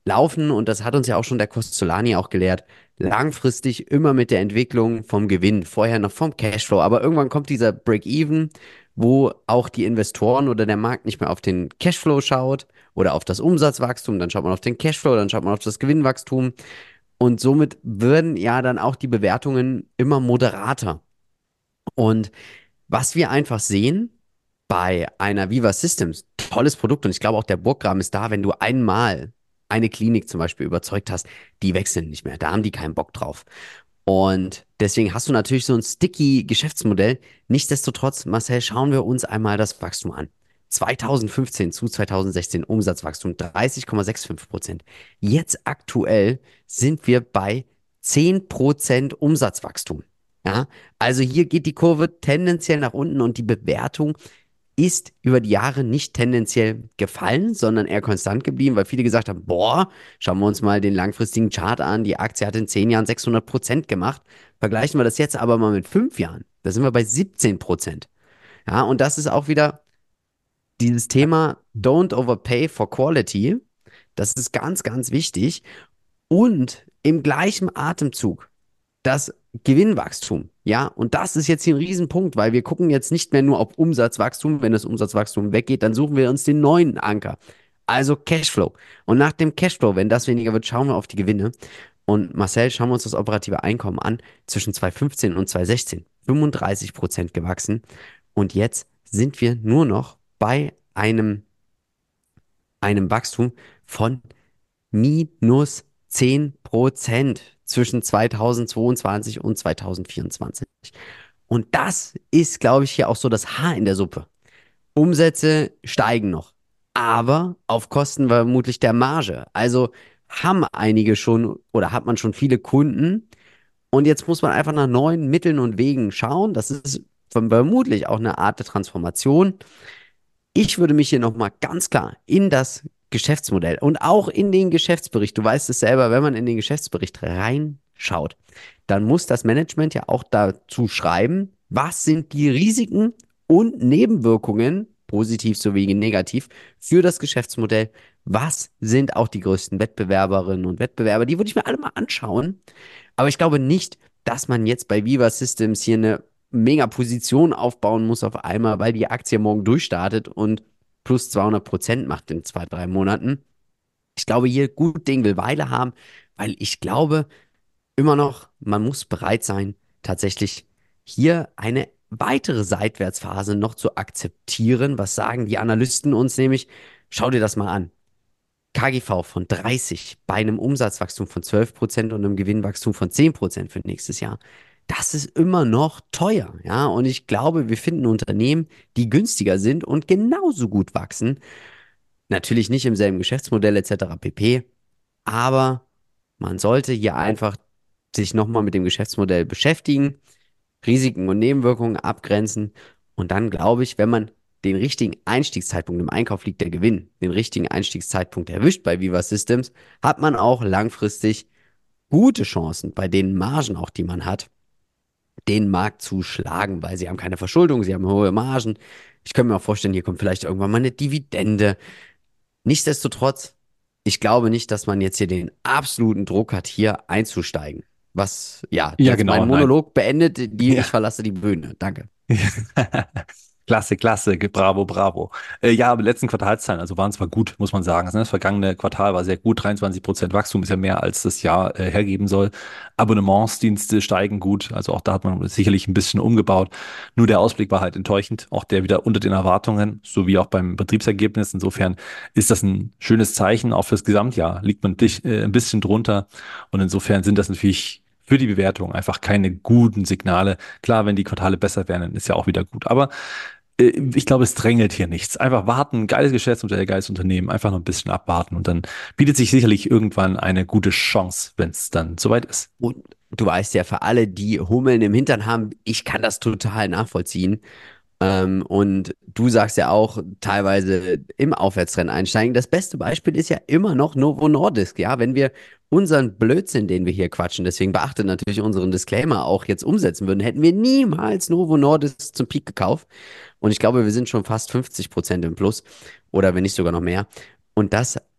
laufen, und das hat uns ja auch schon der Costolani auch gelehrt, langfristig immer mit der Entwicklung vom Gewinn, vorher noch vom Cashflow. Aber irgendwann kommt dieser Break-Even, wo auch die Investoren oder der Markt nicht mehr auf den Cashflow schaut oder auf das Umsatzwachstum, dann schaut man auf den Cashflow, dann schaut man auf das Gewinnwachstum. Und somit würden ja dann auch die Bewertungen immer moderater. Und was wir einfach sehen bei einer Viva Systems, tolles Produkt, und ich glaube auch der Burggraben ist da, wenn du einmal eine Klinik zum Beispiel überzeugt hast, die wechseln nicht mehr, da haben die keinen Bock drauf. Und deswegen hast du natürlich so ein sticky Geschäftsmodell. Nichtsdestotrotz, Marcel, schauen wir uns einmal das Wachstum an. 2015 zu 2016 Umsatzwachstum 30,65%. Jetzt aktuell sind wir bei 10% Umsatzwachstum. Ja, also hier geht die Kurve tendenziell nach unten, und die Bewertung ist über die Jahre nicht tendenziell gefallen, sondern eher konstant geblieben, weil viele gesagt haben, boah, schauen wir uns mal den langfristigen Chart an, die Aktie hat in 10 Jahren 600% gemacht. Vergleichen wir das jetzt aber mal mit 5 Jahren, da sind wir bei 17%. Ja, und das ist auch wieder dieses Thema Don't overpay for quality. Das ist ganz, ganz wichtig. Und im gleichen Atemzug das Gewinnwachstum. Ja, und das ist jetzt hier ein Riesenpunkt, weil wir gucken jetzt nicht mehr nur auf Umsatzwachstum. Wenn das Umsatzwachstum weggeht, dann suchen wir uns den neuen Anker. Also Cashflow. Und nach dem Cashflow, wenn das weniger wird, schauen wir auf die Gewinne. Und Marcel, schauen wir uns das operative Einkommen an. Zwischen 2015 und 2016 35% gewachsen. Und jetzt sind wir nur noch bei einem Wachstum von minus 10% zwischen 2022 und 2024. Und das ist, glaube ich, hier auch so das Haar in der Suppe. Umsätze steigen noch, aber auf Kosten vermutlich der Marge. Also haben einige schon oder hat man schon viele Kunden, und jetzt muss man einfach nach neuen Mitteln und Wegen schauen. Das ist vermutlich auch eine Art der Transformation. Ich würde mich hier nochmal ganz klar in das Geschäftsmodell und auch in den Geschäftsbericht, du weißt es selber, wenn man in den Geschäftsbericht reinschaut, dann muss das Management ja auch dazu schreiben, was sind die Risiken und Nebenwirkungen, positiv sowie negativ, für das Geschäftsmodell. Was sind auch die größten Wettbewerberinnen und Wettbewerber? Die würde ich mir alle mal anschauen. Aber ich glaube nicht, dass man jetzt bei Viva Systems hier eine mega Position aufbauen muss auf einmal, weil die Aktie morgen durchstartet und plus 200% macht in 2, 3 Monaten. Ich glaube, hier gut Ding will Weile haben, weil ich glaube immer noch, man muss bereit sein, tatsächlich hier eine weitere Seitwärtsphase noch zu akzeptieren. Was sagen die Analysten uns nämlich? Schau dir das mal an. KGV von 30 bei einem Umsatzwachstum von 12% und einem Gewinnwachstum von 10% für nächstes Jahr. Das ist immer noch teuer, ja. Und ich glaube, wir finden Unternehmen, die günstiger sind und genauso gut wachsen. Natürlich nicht im selben Geschäftsmodell etc. pp. Aber man sollte hier einfach sich nochmal mit dem Geschäftsmodell beschäftigen, Risiken und Nebenwirkungen abgrenzen. Und dann glaube ich, wenn man den richtigen Einstiegszeitpunkt, im Einkauf liegt der Gewinn, den richtigen Einstiegszeitpunkt erwischt bei Viva Systems, hat man auch langfristig gute Chancen bei den Margen auch, die man hat, den Markt zu schlagen, weil sie haben keine Verschuldung, sie haben hohe Margen. Ich könnte mir auch vorstellen, hier kommt vielleicht irgendwann mal eine Dividende. Nichtsdestotrotz, ich glaube nicht, dass man jetzt hier den absoluten Druck hat, hier einzusteigen. Was, ja, Ja, jetzt mein genau, nein. Monolog beendet, ich Ja. verlasse die Bühne. Danke. Klasse, klasse, bravo, bravo. Ja, aber letzten Quartalszahlen, also waren zwar gut, muss man sagen. Also das vergangene Quartal war sehr gut, 23% Wachstum ist ja mehr, als das Jahr hergeben soll. Abonnementsdienste steigen gut, also auch da hat man sicherlich ein bisschen umgebaut. Nur der Ausblick war halt enttäuschend, auch der wieder unter den Erwartungen, sowie auch beim Betriebsergebnis. Insofern ist das ein schönes Zeichen, auch fürs Gesamtjahr liegt man ein bisschen drunter, und insofern sind das natürlich für die Bewertung einfach keine guten Signale. Klar, wenn die Quartale besser werden, dann ist ja auch wieder gut. Aber ich glaube, es drängelt hier nichts. Einfach warten, geiles Geschäftsmodell, geiles Unternehmen, einfach noch ein bisschen abwarten, und dann bietet sich sicherlich irgendwann eine gute Chance, wenn es dann soweit ist. Und du weißt ja, für alle, die Hummeln im Hintern haben, ich kann das total nachvollziehen. Und du sagst ja auch teilweise im Aufwärtstrend einsteigen. Das beste Beispiel ist ja immer noch Novo Nordisk. Ja, wenn wir unseren Blödsinn, den wir hier quatschen, deswegen beachtet natürlich unseren Disclaimer auch jetzt umsetzen würden, hätten wir niemals Novo Nordisk zum Peak gekauft. Und ich glaube, wir sind schon fast 50% im Plus oder wenn nicht sogar noch mehr. Und das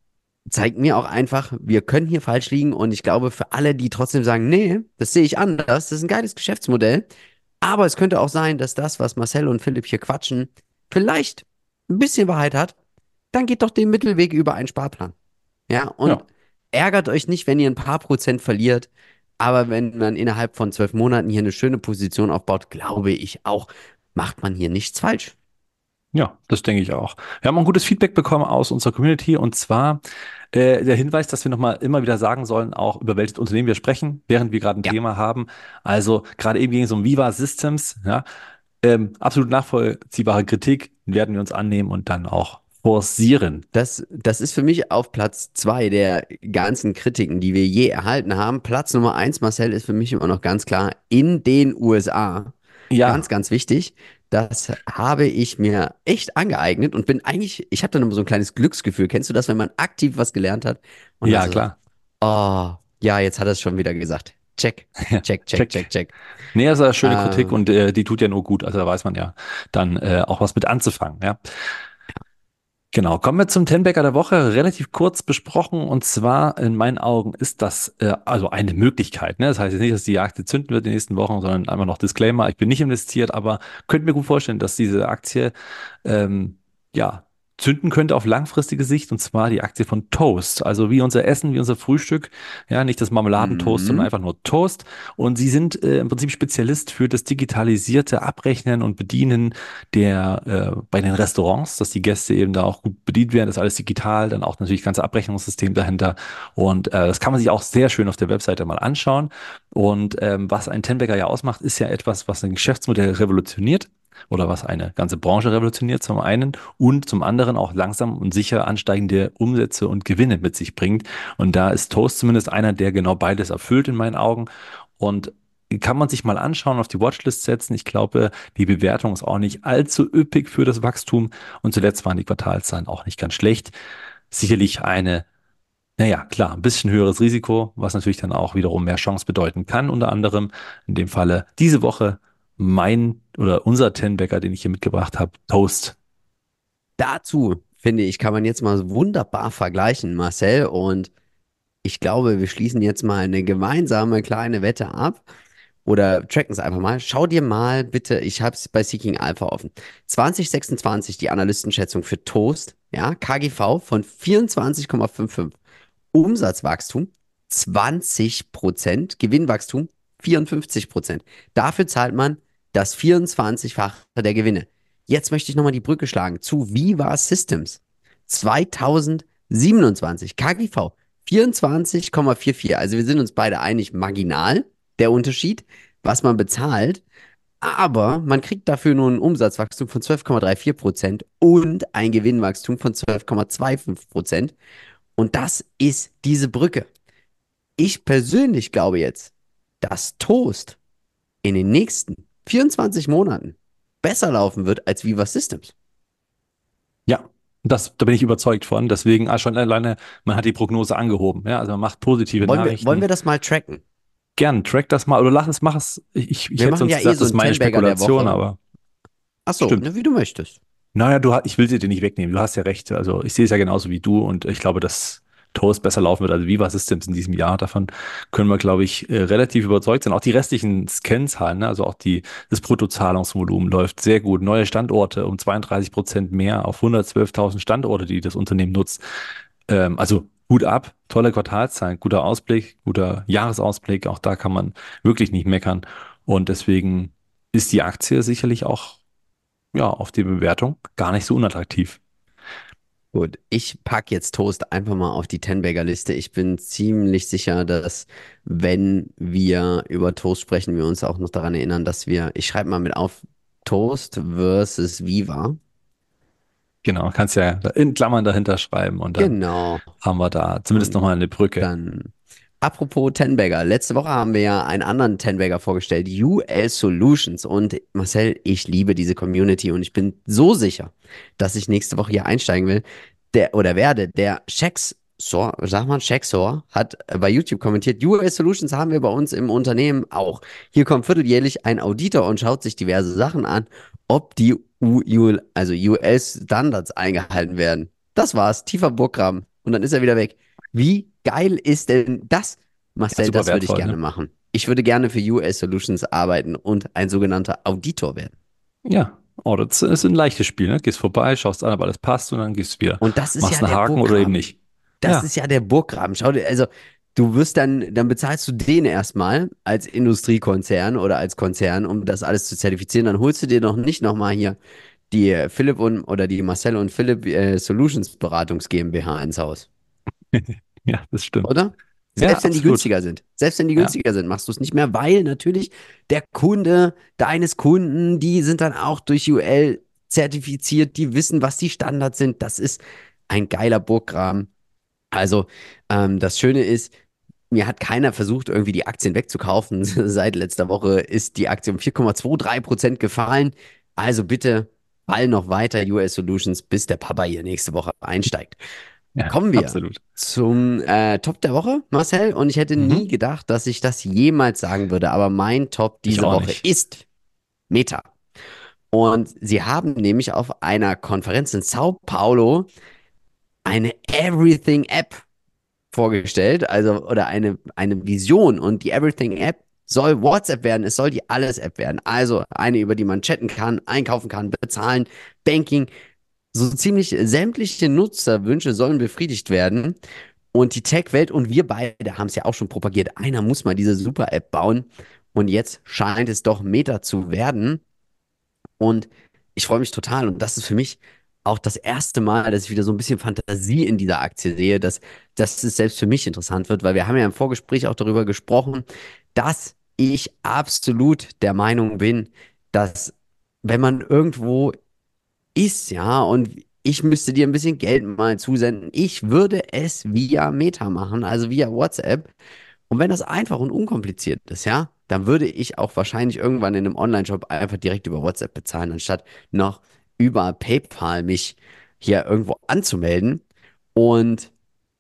zeigt mir auch einfach, wir können hier falsch liegen und ich glaube, für alle, die trotzdem sagen, nee, das sehe ich anders, das ist ein geiles Geschäftsmodell, aber es könnte auch sein, dass das, was Marcel und Philipp hier quatschen, vielleicht ein bisschen Wahrheit hat, dann geht doch den Mittelweg über einen Sparplan. Ja, und Ja. ärgert euch nicht, wenn ihr ein paar Prozent verliert, aber wenn man innerhalb von 12 Monaten hier eine schöne Position aufbaut, glaube ich auch, macht man hier nichts falsch. Ja, das denke ich auch. Wir haben auch ein gutes Feedback bekommen aus unserer Community und zwar der Hinweis, dass wir nochmal immer wieder sagen sollen, auch über welches Unternehmen wir sprechen, während wir gerade ein Ja. Thema haben. Also gerade eben ging es um Viva Systems, ja. Absolut nachvollziehbare Kritik werden wir uns annehmen und dann auch forcieren. Das ist für mich auf Platz 2 der ganzen Kritiken, die wir je erhalten haben. Platz Nummer 1, Marcel, ist für mich immer noch ganz klar in den USA. Ganz, Ja, ganz wichtig. Das habe ich mir echt angeeignet und bin eigentlich, ich habe dann immer so ein kleines Glücksgefühl. Kennst du das, wenn man aktiv was gelernt hat und dann ja, so sagt, klar. oh, ja, jetzt hat er es schon wieder gesagt. Check, Ja, check, check, check, check. check. Nee, das ist eine schöne Kritik Äh, und die tut ja nur gut. Also da weiß man ja dann auch was mit anzufangen, ja. Genau, kommen wir zum Tenbagger der Woche. Relativ kurz besprochen und zwar in meinen Augen ist das also eine Möglichkeit. Ne? Das heißt jetzt nicht, dass die Aktie zünden wird in den nächsten Wochen, sondern einfach noch Disclaimer, ich bin nicht investiert, aber könnte mir gut vorstellen, dass diese Aktie ähm, ja zünden könnte auf langfristige Sicht und zwar die Aktie von Toast. Also wie unser Essen, wie unser Frühstück. Ja, nicht das Marmeladentoast, sondern mhm. einfach nur Toast. Und sie sind im Prinzip Spezialist für das digitalisierte Abrechnen und Bedienen bei den Restaurants, dass die Gäste eben da auch gut bedient werden, das ist alles digital, dann auch natürlich ganze Abrechnungssystem dahinter und das kann man sich auch sehr schön auf der Webseite mal anschauen und was ein Tenbagger ja ausmacht, ist ja etwas, was ein Geschäftsmodell revolutioniert oder was eine ganze Branche revolutioniert zum einen und zum anderen auch langsam und sicher ansteigende Umsätze und Gewinne mit sich bringt und da ist Toast zumindest einer, der genau beides erfüllt in meinen Augen und kann man sich mal anschauen, auf die Watchlist setzen. Ich glaube, die Bewertung ist auch nicht allzu üppig für das Wachstum. Und zuletzt waren die Quartalszahlen auch nicht ganz schlecht. Sicherlich naja, klar, ein bisschen höheres Risiko, was natürlich dann auch wiederum mehr Chance bedeuten kann. Unter anderem in dem Falle diese Woche mein oder unser Ten-Bagger, den ich hier mitgebracht habe, Toast. Dazu, finde ich, kann man jetzt mal wunderbar vergleichen, Marcel. Und ich glaube, wir schließen jetzt mal eine gemeinsame kleine Wette ab oder tracken es einfach mal. Schau dir mal bitte, ich habe es bei Seeking Alpha offen. 2026 die Analystenschätzung für Toast, ja, KGV von 24,55. Umsatzwachstum 20%, Gewinnwachstum 54%. Dafür zahlt man das 24-fache der Gewinne. Jetzt möchte ich nochmal die Brücke schlagen zu Viva Systems. 2027, KGV 24,44. Also wir sind uns beide einig, marginal der Unterschied, was man bezahlt. Aber man kriegt dafür nur ein Umsatzwachstum von 12,34% und ein Gewinnwachstum von 12,25%. Und das ist diese Brücke. Ich persönlich glaube jetzt, dass Toast in den nächsten 24 Monaten besser laufen wird als Viva Systems. Ja, da bin ich überzeugt von. Deswegen schon alleine, man hat die Prognose angehoben. Ja, also man macht positive Wollen Nachrichten. wir das mal tracken? Gern, track das mal oder mach es. Ich Wir hätte machen sonst ja eh gesagt, so das ist einen meine Ten-Bagger der Spekulation, Woche. aber Ach so, stimmt. ne, wie du möchtest. Naja, ich will sie dir nicht wegnehmen. Du hast ja recht. Also ich sehe es ja genauso wie du und ich glaube, dass Toast besser laufen wird als Viva Systems in diesem Jahr. Davon können wir, glaube ich, relativ überzeugt sein. Auch die restlichen Scan-Zahlen, ne? Also auch das Bruttozahlungsvolumen läuft sehr gut. Neue Standorte um 32% mehr auf 112.000 Standorte, die das Unternehmen nutzt. Also Hut ab, tolle Quartalszahlen, guter Ausblick, guter Jahresausblick. Auch da kann man wirklich nicht meckern. Und deswegen ist die Aktie sicherlich auch ja, auf die Bewertung gar nicht so unattraktiv. Gut, ich packe jetzt Toast einfach mal auf die Ten-Bagger-Liste. Ich bin ziemlich sicher, dass wenn wir über Toast sprechen, wir uns auch noch daran erinnern, dass ich schreibe mal mit auf, Toast versus Viva. Genau, kannst ja in Klammern dahinter schreiben und dann Genau. haben wir da zumindest Und nochmal eine Brücke. dann, apropos Ten-Bagger. Letzte Woche haben wir ja einen anderen Ten-Bagger vorgestellt, UL Solutions. Und Marcel, ich liebe diese Community und ich bin so sicher, dass ich nächste Woche hier einsteigen will. Oder werde. Der Shexor, sag mal, Shexor hat bei YouTube kommentiert, UL Solutions haben wir bei uns im Unternehmen auch. Hier kommt vierteljährlich ein Auditor und schaut sich diverse Sachen an, ob die UL, also UL-Standards eingehalten werden. Das war's. Tiefer Burggraben. und dann ist er wieder weg. Wie geil ist denn das, Ja, Marcel? super Das würde ich wertvoll, gerne ne? machen. Ich würde gerne für US Solutions arbeiten und ein sogenannter Auditor werden. Ja. Oh, das ist ein leichtes Spiel, ne? Gehst vorbei, schaust an, ob alles passt und dann gehst du wieder. Und das ist Machst ja einen der Haken oder eben Burggraben. nicht. Das Ja. ist ja der Burggraben. Schau dir, also du wirst dann bezahlst du den erstmal als Industriekonzern oder als Konzern, um das alles zu zertifizieren. Dann holst du dir noch nicht nochmal hier die Philipp und oder die Marcel und Philipp Solutions Beratungs GmbH ins Haus, Ja, das stimmt. oder? Ja, Selbst wenn die absolut. günstiger sind. Selbst wenn die Ja. günstiger sind, machst du es nicht mehr, weil natürlich der Kunde deines Kunden, die sind dann auch durch UL zertifiziert, die wissen, was die Standards sind. Das ist ein geiler Burggraben. Also, das Schöne ist, mir hat keiner versucht, irgendwie die Aktien wegzukaufen. Seit letzter Woche ist die Aktie um 4,23% gefallen. Also bitte fall noch weiter US Solutions, bis der Papa hier nächste Woche einsteigt. Ja, Kommen wir absolut. zum Top der Woche, Marcel. Und ich hätte nie Mhm. gedacht, dass ich das jemals sagen würde. Aber mein Top Ich diese auch Woche nicht. ist Meta. Und sie haben nämlich auf einer Konferenz in Sao Paulo eine Everything-App vorgestellt, also oder eine Vision. Und die Everything-App soll WhatsApp werden, es soll die Alles-App werden. Also eine, über die man chatten kann, einkaufen kann, bezahlen, Banking. So ziemlich sämtliche Nutzerwünsche sollen befriedigt werden. Und die Tech-Welt und wir beide haben es ja auch schon propagiert. Einer muss mal diese Super-App bauen. Und jetzt scheint es doch Meta zu werden. Und ich freue mich total. Und das ist für mich auch das erste Mal, dass ich wieder so ein bisschen Fantasie in dieser Aktie sehe, dass es selbst für mich interessant wird, weil wir haben ja im Vorgespräch auch darüber gesprochen, dass ich absolut der Meinung bin, dass wenn man irgendwo ist, ja, und ich müsste dir ein bisschen Geld mal zusenden, ich würde es via Meta machen, also via WhatsApp. Und wenn das einfach und unkompliziert ist, ja, dann würde ich auch wahrscheinlich irgendwann in einem Online-Shop einfach direkt über WhatsApp bezahlen, anstatt noch über PayPal mich hier irgendwo anzumelden. Und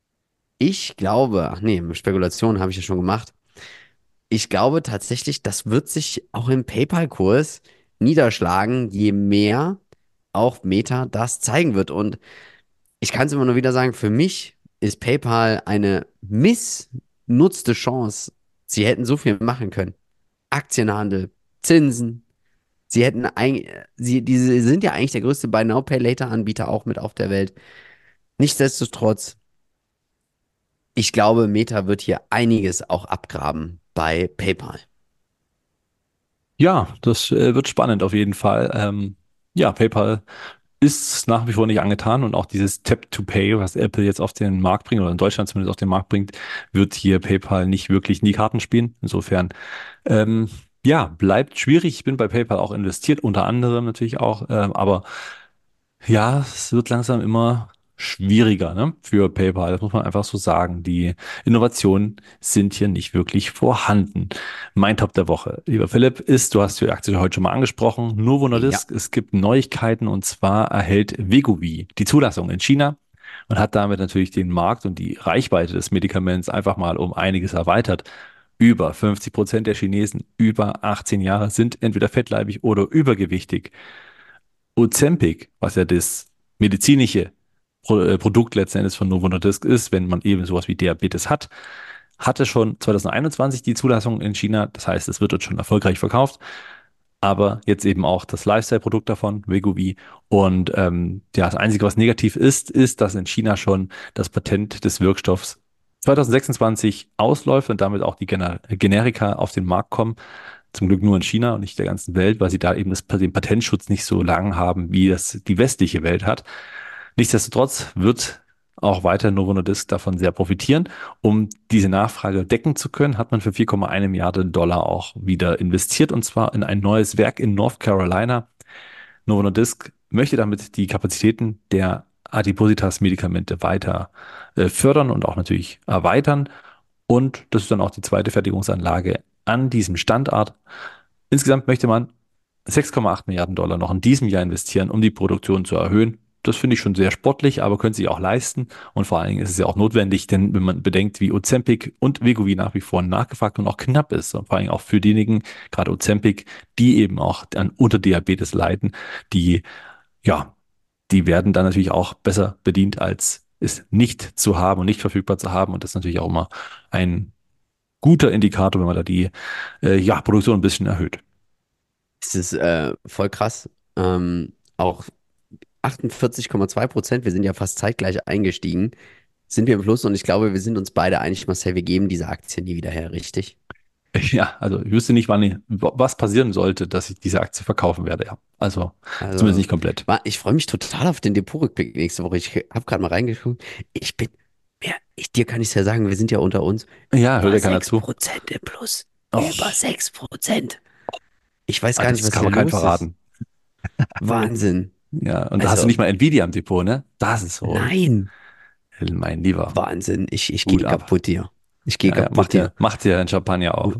ich glaube, ach nee, Spekulationen habe ich ja schon gemacht. Ich glaube tatsächlich, das wird sich auch im PayPal-Kurs niederschlagen, je mehr auch Meta das zeigen wird. Und ich kann es immer nur wieder sagen, für mich ist PayPal eine missnutzte Chance. Sie hätten so viel machen können. Aktienhandel, Zinsen. Sie hätten eigentlich, diese sind ja eigentlich der größte Buy Now Pay Later Anbieter auch mit auf der Welt. Nichtsdestotrotz, ich glaube, Meta wird hier einiges auch abgraben bei PayPal. Ja, das wird spannend auf jeden Fall. Ja, PayPal ist nach wie vor nicht angetan und auch dieses Tap to Pay, was Apple jetzt auf den Markt bringt oder in Deutschland zumindest auf den Markt bringt, wird hier PayPal nicht wirklich in die Karten spielen. Insofern, ähm, ja, bleibt schwierig. Ich bin bei PayPal auch investiert, unter anderem natürlich auch, aber ja, es wird langsam immer schwieriger, ne, für PayPal. Das muss man einfach so sagen. Die Innovationen sind hier nicht wirklich vorhanden. Mein Top der Woche, lieber Philipp, ist, du hast die Aktie heute schon mal angesprochen, Novo Ja, Nordisk. Es gibt Neuigkeiten und zwar erhält Wegovy die Zulassung in China und hat damit natürlich den Markt und die Reichweite des Medikaments einfach mal um einiges erweitert. Über 50% der Chinesen über 18 Jahre sind entweder fettleibig oder übergewichtig. Ozempic, was ja das medizinische Produkt letzten Endes von Novo Nordisk ist, wenn man eben sowas wie Diabetes hat, hatte schon 2021 die Zulassung in China. Das heißt, es wird dort schon erfolgreich verkauft. Aber jetzt eben auch das Lifestyle-Produkt davon, Wegovy. Und ja, das Einzige, was negativ ist, ist, dass in China schon das Patent des Wirkstoffs 2026 ausläuft und damit auch die Generika auf den Markt kommen. Zum Glück nur in China und nicht der ganzen Welt, weil sie da eben den Patentschutz nicht so lang haben, wie das die westliche Welt hat. Nichtsdestotrotz wird auch weiter Novo Nordisk davon sehr profitieren. Um diese Nachfrage decken zu können, hat man für 4,1 Milliarden Dollar auch wieder investiert und zwar in ein neues Werk in North Carolina. Novo Nordisk möchte damit die Kapazitäten der Adipositas-Medikamente weiter fördern und auch natürlich erweitern. Und das ist dann auch die zweite Fertigungsanlage an diesem Standort. Insgesamt möchte man 6,8 Milliarden Dollar noch in diesem Jahr investieren, um die Produktion zu erhöhen. Das finde ich schon sehr sportlich, aber können sie auch leisten. Und vor allen Dingen ist es ja auch notwendig, denn wenn man bedenkt, wie Ozempic und Wegovy nach wie vor nachgefragt und auch knapp ist, und vor allen Dingen auch für diejenigen, gerade Ozempic, die eben auch an Unterdiabetes leiden, die, ja, die werden dann natürlich auch besser bedient als ist nicht zu haben und nicht verfügbar zu haben. Und das ist natürlich auch immer ein guter Indikator, wenn man da die ja, Produktion ein bisschen erhöht. Es ist voll krass. Auch 48,2%, wir sind ja fast zeitgleich eingestiegen, sind wir im Plus und ich glaube, wir sind uns beide einig, Marcel, wir geben diese Aktie nie wieder her, richtig? Ja, also ich wüsste nicht, was passieren sollte, dass ich diese Aktie verkaufen werde. Ja, also zumindest Also, nicht komplett. ich freue mich total auf den Depotrückblick nächste Woche. Ich habe gerade mal reingeguckt. Dir kann ich es ja sagen, wir sind ja unter uns. Ja, hört Über ja keiner sechs zu. Prozent im Plus. Über Och, 6%. Ich weiß gar nicht, das was kann hier man keinem los ist. verraten. Wahnsinn. Ja, und da hast du Also, nicht mal Nvidia im Depot, ne? Das ist so, nein. mein Lieber. Wahnsinn. Ich Hut gehe ab. kaputt hier. Ich gehe Ja, ja, kaputt hier. macht dir ein Champagner auf.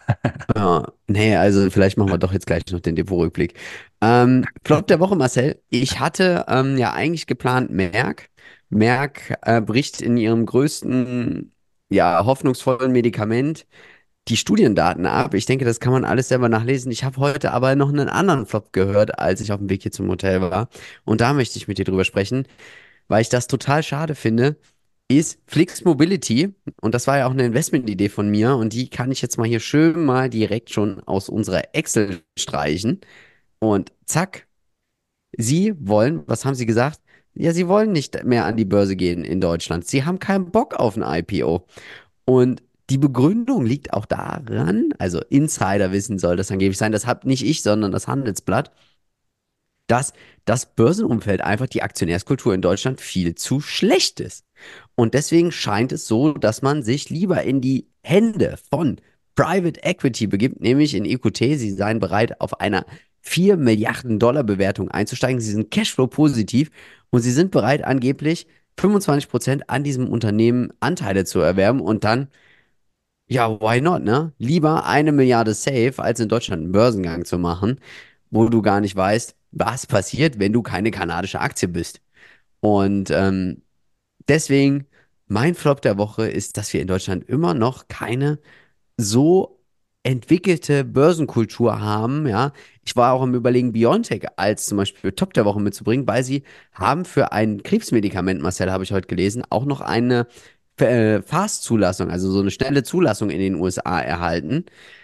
Ja, nee, also vielleicht machen wir doch jetzt gleich noch den Depotrückblick. Flop der Woche, Marcel. Ich hatte ja eigentlich geplant, Merck. Merck bricht in ihrem größten, ja, hoffnungsvollen Medikament die Studiendaten ab. Ich denke, das kann man alles selber nachlesen. Ich habe heute aber noch einen anderen Flop gehört, als ich auf dem Weg hier zum Hotel war. Und da möchte ich mit dir drüber sprechen, weil ich das total schade finde, ist Flix Mobility. Und das war ja auch eine Investmentidee von mir. Und die kann ich jetzt mal hier schön mal direkt schon aus unserer Excel streichen. Und zack, sie wollen, was haben sie gesagt? Ja, sie wollen nicht mehr an die Börse gehen in Deutschland. Sie haben keinen Bock auf ein IPO. Und die Begründung liegt auch daran, also Insiderwissen soll das angeblich sein, das habe nicht ich, sondern das Handelsblatt, dass das Börsenumfeld einfach die Aktionärskultur in Deutschland viel zu schlecht ist. Und deswegen scheint es so, dass man sich lieber in die Hände von Private Equity begibt, nämlich in EQT. Sie seien bereit, auf einer 4 Milliarden Dollar Bewertung einzusteigen. Sie sind Cashflow positiv und sie sind bereit, angeblich 25% an diesem Unternehmen Anteile zu erwerben und dann ja, why not, ne? Lieber 1 Milliarde safe, als in Deutschland einen Börsengang zu machen, wo du gar nicht weißt, was passiert, wenn du keine kanadische Aktie bist. Und deswegen, mein Flop der Woche ist, dass wir in Deutschland immer noch keine so entwickelte Börsenkultur haben, ja. Ich war auch am Überlegen, BioNTech als zum Beispiel Top der Woche mitzubringen, weil sie haben für ein Krebsmedikament, Marcel, habe ich heute gelesen, auch noch eine Fast-Zulassung, also so eine schnelle Zulassung in den USA erhalten.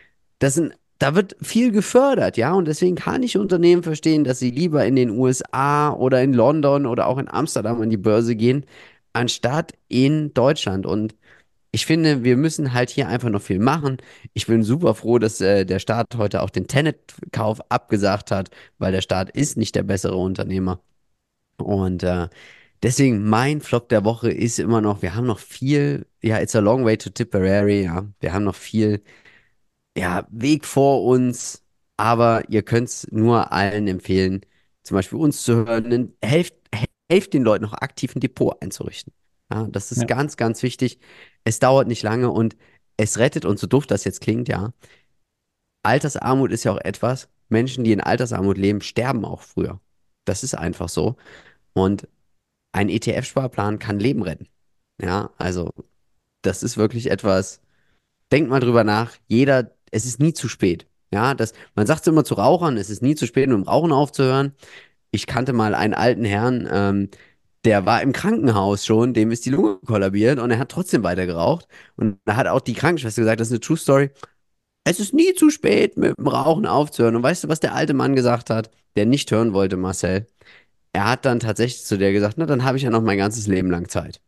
Da wird viel gefördert, ja, und deswegen kann ich Unternehmen verstehen, dass sie lieber in den USA oder in London oder auch in Amsterdam an die Börse gehen, anstatt in Deutschland. Und ich finde, wir müssen halt hier einfach noch viel machen. Ich bin super froh, dass der Staat heute auch den Tenet-Kauf abgesagt hat, weil der Staat ist nicht der bessere Unternehmer. Und deswegen mein Flop der Woche ist immer noch, wir haben noch viel, ja, it's a long way to Tipperary, ja. Wir haben noch viel, ja, Weg vor uns, aber ihr könnt es nur allen empfehlen, zum Beispiel uns zu hören. Helft den Leuten noch aktiv ein Depot einzurichten. Ja, das ist Ja. ganz, ganz wichtig. Es dauert nicht lange und es rettet uns, so doof das jetzt klingt, ja. Altersarmut ist ja auch etwas, Menschen, die in Altersarmut leben, sterben auch früher. Das ist einfach so. Und ein ETF-Sparplan kann Leben retten. Ja, also das ist wirklich etwas, denkt mal drüber nach. Es ist nie zu spät. Ja, man sagt es immer zu Rauchern, es ist nie zu spät, um mit dem Rauchen aufzuhören. Ich kannte mal einen alten Herrn, der war im Krankenhaus schon, dem ist die Lunge kollabiert und er hat trotzdem weiter geraucht. Und da hat auch die Krankenschwester gesagt, das ist eine True Story. Es ist nie zu spät, mit dem Rauchen aufzuhören. Und weißt du, was der alte Mann gesagt hat, der nicht hören wollte, Marcel? Er hat dann tatsächlich zu der gesagt, na, dann habe ich ja noch mein ganzes Leben lang Zeit.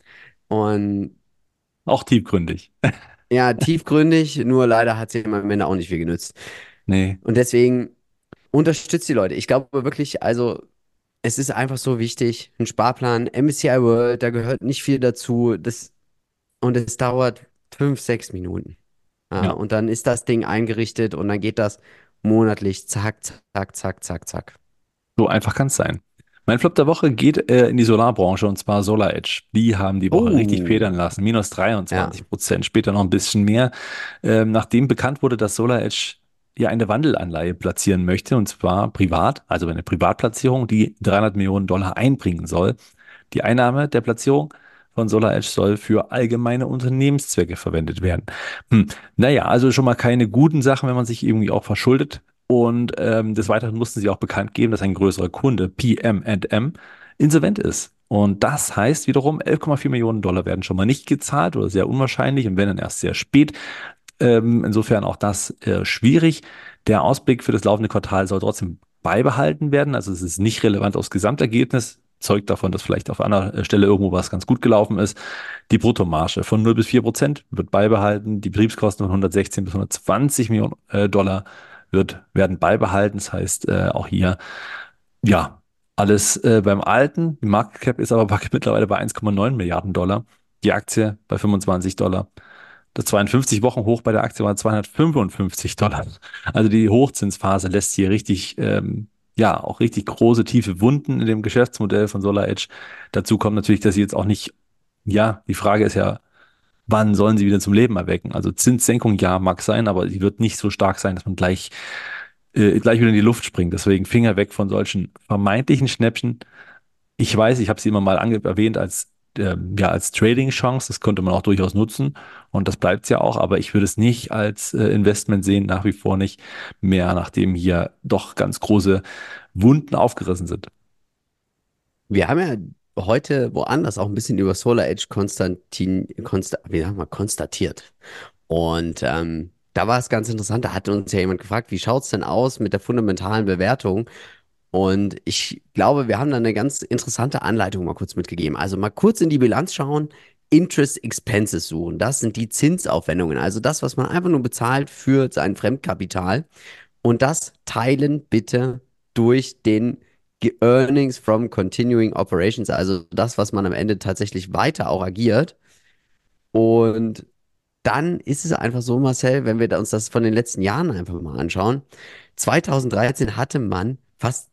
Und Auch tiefgründig. ja, tiefgründig, nur leider hat sie ihm am Ende auch nicht viel genützt. Nee, Und deswegen unterstützt die Leute. Ich glaube wirklich, also es ist einfach so wichtig, ein Sparplan, MSCI World, da gehört nicht viel dazu. Und es dauert 5, 6 Minuten. Ja, ja. und dann ist das Ding eingerichtet und dann geht das monatlich, zack, zack, zack, zack, zack. So einfach kann es sein. Mein Flop der Woche geht in die Solarbranche und zwar SolarEdge. Die haben die Woche richtig federn Oh, lassen. Minus ja, 23%, später noch ein bisschen mehr. Nachdem bekannt wurde, dass SolarEdge ja eine Wandelanleihe platzieren möchte und zwar privat, also eine Privatplatzierung, die 300 Millionen Dollar einbringen soll. Die Einnahme der Platzierung von SolarEdge soll für allgemeine Unternehmenszwecke verwendet werden. Naja, also schon mal keine guten Sachen, wenn man sich irgendwie auch verschuldet. Und des Weiteren mussten sie auch bekannt geben, dass ein größerer Kunde, PM&M, insolvent ist. Und das heißt wiederum, 11,4 Millionen Dollar werden schon mal nicht gezahlt oder sehr unwahrscheinlich und wenn dann erst sehr spät. Insofern auch das schwierig. Der Ausblick für das laufende Quartal soll trotzdem beibehalten werden. Also es ist nicht relevant aufs Gesamtergebnis, zeugt davon, dass vielleicht auf einer Stelle irgendwo was ganz gut gelaufen ist. Die Bruttomarge von 0 bis 4% wird beibehalten. Die Betriebskosten von 116 bis 120 Millionen Dollar werden beibehalten. Das heißt, auch hier, ja, alles beim Alten. Die Market Cap ist aber mittlerweile bei 1,9 Milliarden Dollar. Die Aktie bei 25 Dollar. Das 52 Wochen hoch bei der Aktie war 255 Dollar. Also die Hochzinsphase lässt hier richtig, ja, auch richtig große, tiefe Wunden in dem Geschäftsmodell von SolarEdge. Dazu kommt natürlich, dass sie jetzt auch nicht, ja, die Frage ist ja, wann sollen sie wieder zum Leben erwecken? Also Zinssenkung, ja, mag sein, aber sie wird nicht so stark sein, dass man gleich wieder in die Luft springt. Deswegen Finger weg von solchen vermeintlichen Schnäppchen. Ich weiß, ich habe sie immer mal erwähnt als, ja, als Trading-Chance. Das konnte man auch durchaus nutzen und das bleibt es ja auch. Aber ich würde es nicht als Investment sehen, nach wie vor nicht mehr, nachdem hier doch ganz große Wunden aufgerissen sind. Wir haben ja heute woanders auch ein bisschen über Solar Edge wie sagen wir, konstatiert. Und da war es ganz interessant, da hat uns ja jemand gefragt, wie schaut es denn aus mit der fundamentalen Bewertung? Und ich glaube, wir haben da eine ganz interessante Anleitung mal kurz mitgegeben. Also mal kurz in die Bilanz schauen, Interest Expenses suchen. Das sind die Zinsaufwendungen, also das, was man einfach nur bezahlt für sein Fremdkapital. Und das teilen bitte durch den Earnings from Continuing Operations, also das, was man am Ende tatsächlich weiter auch agiert. Und dann ist es einfach so, Marcel, wenn wir uns das von den letzten Jahren einfach mal anschauen. 2013 hatte man fast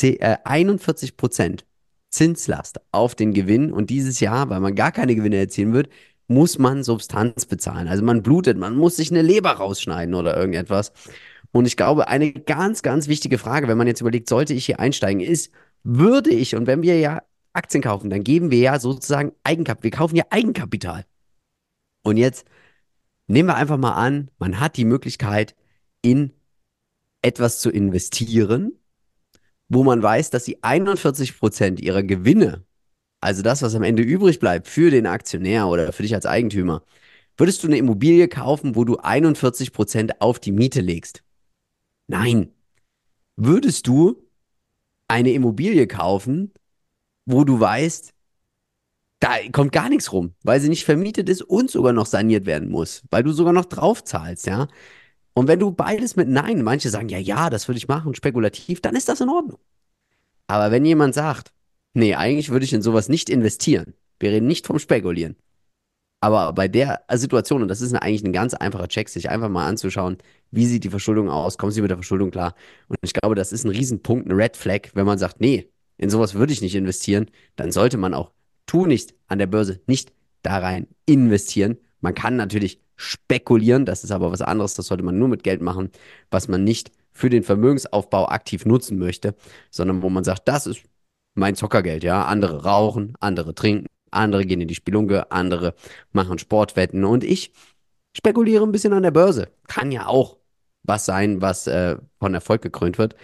41% Zinslast auf den Gewinn und dieses Jahr, weil man gar keine Gewinne erzielen wird, muss man Substanz bezahlen. Also man blutet, man muss sich eine Leber rausschneiden oder irgendetwas. Und ich glaube, eine ganz, ganz wichtige Frage, wenn man jetzt überlegt, sollte ich hier einsteigen, ist, würde ich, und wenn wir ja Aktien kaufen, dann geben wir ja sozusagen Eigenkapital, wir kaufen ja Eigenkapital. Und jetzt nehmen wir einfach mal an, man hat die Möglichkeit, in etwas zu investieren, wo man weiß, dass sie 41% ihrer Gewinne, also das, was am Ende übrig bleibt für den Aktionär oder für dich als Eigentümer, würdest du eine Immobilie kaufen, wo du 41% auf die Miete legst? Nein. Würdest du eine Immobilie kaufen, wo du weißt, da kommt gar nichts rum, weil sie nicht vermietet ist und sogar noch saniert werden muss, weil du sogar noch drauf zahlst, ja? Und wenn du beides mit Nein, manche sagen, ja, ja, das würde ich machen, spekulativ, dann ist das in Ordnung. Aber wenn jemand sagt, nee, eigentlich würde ich in sowas nicht investieren, wir reden nicht vom Spekulieren, aber bei der Situation, und das ist eigentlich ein ganz einfacher Check, sich einfach mal anzuschauen, wie sieht die Verschuldung aus, kommen Sie mit der Verschuldung klar? Und ich glaube, das ist ein Riesenpunkt, eine Red Flag, wenn man sagt, nee, in sowas würde ich nicht investieren, dann sollte man auch tu nicht an der Börse nicht da rein investieren. Man kann natürlich spekulieren, das ist aber was anderes, das sollte man nur mit Geld machen, was man nicht für den Vermögensaufbau aktiv nutzen möchte, sondern wo man sagt, das ist mein Zockergeld, ja. Andere rauchen, andere trinken, andere gehen in die Spelunke, andere machen Sportwetten und ich spekuliere ein bisschen an der Börse. Kann ja auch was sein, was von Erfolg gekrönt wird.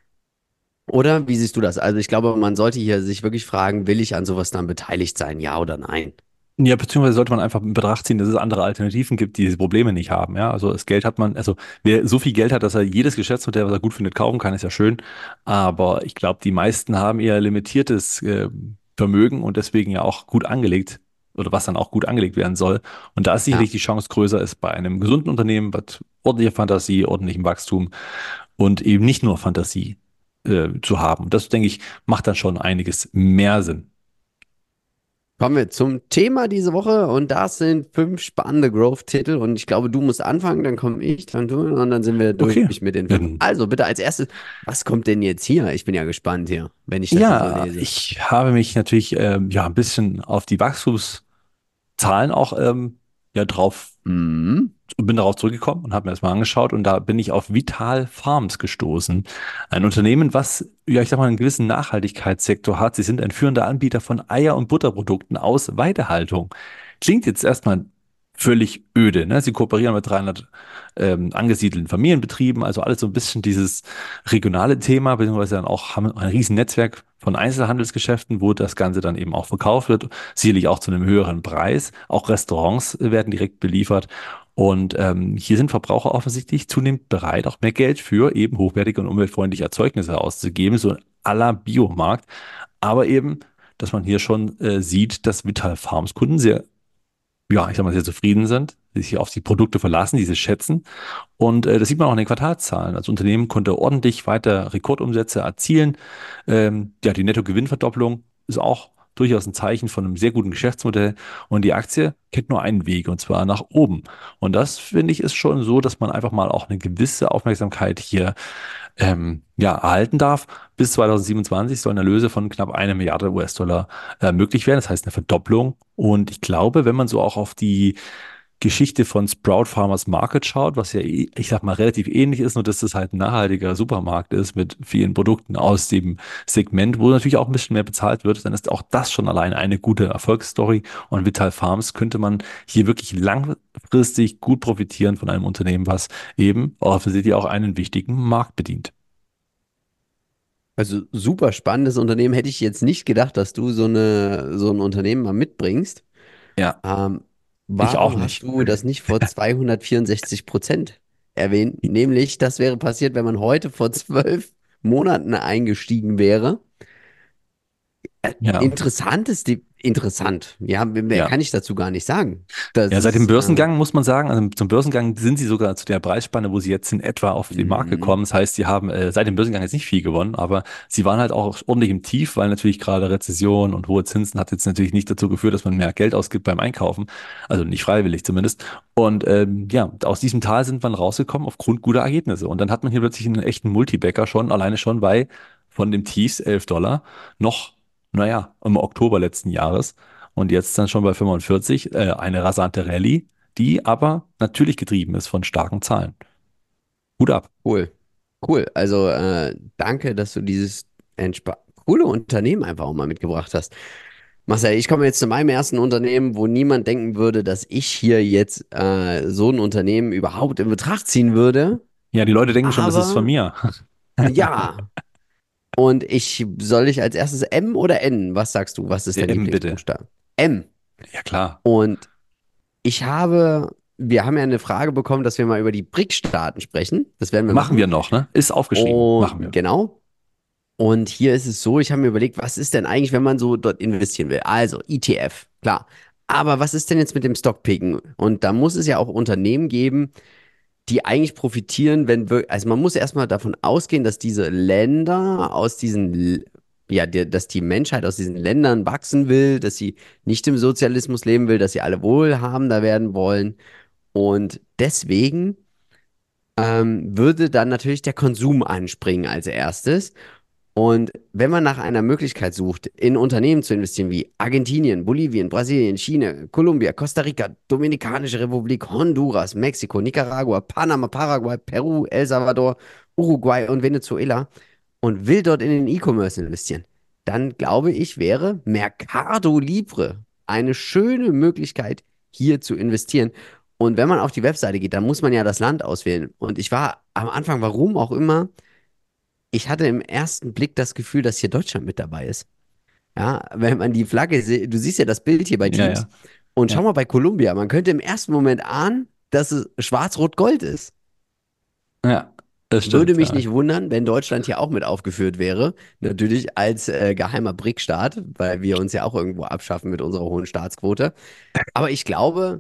Oder wie siehst du das? Also ich glaube, man sollte hier sich wirklich fragen, will ich an sowas dann beteiligt sein, ja oder nein? Ja, beziehungsweise sollte man einfach in Betracht ziehen, dass es andere Alternativen gibt, die diese Probleme nicht haben. Ja, also das Geld hat man, also wer so viel Geld hat, dass er jedes Geschäftsmodell, was er gut findet, kaufen kann, ist ja schön. Aber ich glaube, die meisten haben eher limitiertes Vermögen und deswegen ja auch gut angelegt oder was dann auch gut angelegt werden soll. Und da ist Ja. sicherlich die Chance größer, ist bei einem gesunden Unternehmen, mit ordentlicher Fantasie, ordentlichem Wachstum und eben nicht nur Fantasie zu haben. Das, denke ich, macht dann schon einiges mehr Sinn. Kommen wir zum Thema diese Woche und das sind 5 spannende Growth-Titel und ich glaube, du musst anfangen, dann komme ich, dann du und dann sind wir Okay. durch mit den Ja, 5. Also bitte als erstes, was kommt denn jetzt hier? Ich bin ja gespannt hier, wenn ich das hier so ja, lese. ich habe mich natürlich ja ein bisschen auf die Wachstumszahlen auch ja drauf Mhm. bin darauf zurückgekommen und habe mir das mal angeschaut und da bin ich auf Vital Farms gestoßen. Ein Unternehmen, was, ja, ich sag mal, einen gewissen Nachhaltigkeitssektor hat. Sie sind ein führender Anbieter von Eier- und Butterprodukten aus Weidehaltung. Klingt jetzt erstmal völlig öde, ne? Sie kooperieren mit 300 angesiedelten Familienbetrieben, also alles so ein bisschen dieses regionale Thema, beziehungsweise dann auch haben ein riesen Netzwerk von Einzelhandelsgeschäften, wo das Ganze dann eben auch verkauft wird, sicherlich auch zu einem höheren Preis. Auch Restaurants werden direkt beliefert. Und hier sind Verbraucher offensichtlich zunehmend bereit, auch mehr Geld für eben hochwertige und umweltfreundliche Erzeugnisse auszugeben, so à la Biomarkt. Aber eben, dass man hier schon sieht, dass Vital Farms Kunden sehr, ja, ich sag mal, sehr zufrieden sind, die sich auf die Produkte verlassen, die sie schätzen. Und das sieht man auch in den Quartalszahlen. Das Unternehmen konnte ordentlich weiter Rekordumsätze erzielen. Ja, die Nettogewinnverdopplung ist auch durchaus ein Zeichen von einem sehr guten Geschäftsmodell. Und die Aktie kennt nur einen Weg, und zwar nach oben. Und das, finde ich, ist schon so, dass man einfach mal auch eine gewisse Aufmerksamkeit hier ja, erhalten darf. Bis 2027 sollen Erlöse von knapp 1 Milliarde US-Dollar möglich werden. Das heißt eine Verdopplung. Und ich glaube, wenn man so auch auf die Geschichte von Sprout Farmers Market schaut, was ja, ich sag mal, relativ ähnlich ist, nur dass das halt ein nachhaltiger Supermarkt ist mit vielen Produkten aus dem Segment, wo natürlich auch ein bisschen mehr bezahlt wird, dann ist auch das schon allein eine gute Erfolgsstory. Und Vital Farms könnte man hier wirklich langfristig gut profitieren von einem Unternehmen, was eben offensichtlich auch einen wichtigen Markt bedient. Also super spannendes Unternehmen. Hätte ich jetzt nicht gedacht, dass du so ein Unternehmen mal mitbringst. Ja, Ähm, ich auch warum hast nicht. du das nicht vor 264% erwähnt? Nämlich, das wäre passiert, wenn man heute vor 12 Monaten eingestiegen wäre. Ja. Interessant. Ja, mehr Ja. kann ich dazu gar nicht sagen. Das Ja, seit dem ist, Börsengang muss man sagen, also zum Börsengang sind sie sogar zu der Preisspanne, wo sie jetzt in etwa auf den Markt mhm. gekommen. Das heißt, sie haben seit dem Börsengang jetzt nicht viel gewonnen, aber sie waren halt auch ordentlich im Tief, weil natürlich gerade Rezession und hohe Zinsen hat jetzt natürlich nicht dazu geführt, dass man mehr Geld ausgibt beim Einkaufen, also nicht freiwillig zumindest. Und ja, aus diesem Tal sind man rausgekommen aufgrund guter Ergebnisse. Und dann hat man hier plötzlich einen echten Multibagger schon, alleine schon bei von dem Tiefs 11 Dollar noch, naja, im Oktober letzten Jahres. Und jetzt dann schon bei 45, eine rasante Rallye, die aber natürlich getrieben ist von starken Zahlen. Hut ab. Cool. Cool. Also danke, dass du dieses coole Unternehmen einfach auch mal mitgebracht hast. Marcel, ich komme jetzt zu meinem ersten Unternehmen, wo niemand denken würde, dass ich hier jetzt so ein Unternehmen überhaupt in Betracht ziehen würde. Ja, die Leute denken schon, das ist von Aber mir. ja, und soll ich als erstes M oder N? Was sagst du? Was ist Der dein M bitte. Lieblingsbuchstabe? M. Ja, klar. Und wir haben ja eine Frage bekommen, dass wir mal über die BRIC-Staaten sprechen. Das werden wir Machen wir machen. noch, ne? Ist aufgeschrieben. Und Machen wir. genau. Und hier ist es so, ich habe mir überlegt, was ist denn eigentlich, wenn man so dort investieren will? Also ETF, klar. Aber was ist denn jetzt mit dem Stockpicken? Und da muss es ja auch Unternehmen geben, die eigentlich profitieren, wenn wir, also man muss erstmal davon ausgehen, dass diese Länder aus dass die Menschheit aus diesen Ländern wachsen will, dass sie nicht im Sozialismus leben will, dass sie alle wohlhabender werden wollen. Und deswegen würde dann natürlich der Konsum anspringen als erstes. Und wenn man nach einer Möglichkeit sucht, in Unternehmen zu investieren wie Argentinien, Bolivien, Brasilien, China, Kolumbia, Costa Rica, Dominikanische Republik, Honduras, Mexiko, Nicaragua, Panama, Paraguay, Peru, El Salvador, Uruguay und Venezuela und will dort in den E-Commerce investieren, dann glaube ich, wäre Mercado Libre eine schöne Möglichkeit, hier zu investieren. Und wenn man auf die Webseite geht, dann muss man ja das Land auswählen. Und ich war am Anfang, warum auch immer, ich hatte im ersten Blick das Gefühl, dass hier Deutschland mit dabei ist. Ja, wenn man die Flagge sieht, du siehst ja das Bild hier bei Ja, Teams ja. und schau Ja. mal bei Columbia, man könnte im ersten Moment ahnen, dass es Schwarz-Rot-Gold ist. Ja, das Würde stimmt, mich ja. nicht wundern, wenn Deutschland hier auch mit aufgeführt wäre. Natürlich als geheimer BRIC-Staat, weil wir uns ja auch irgendwo abschaffen mit unserer hohen Staatsquote. Aber ich glaube,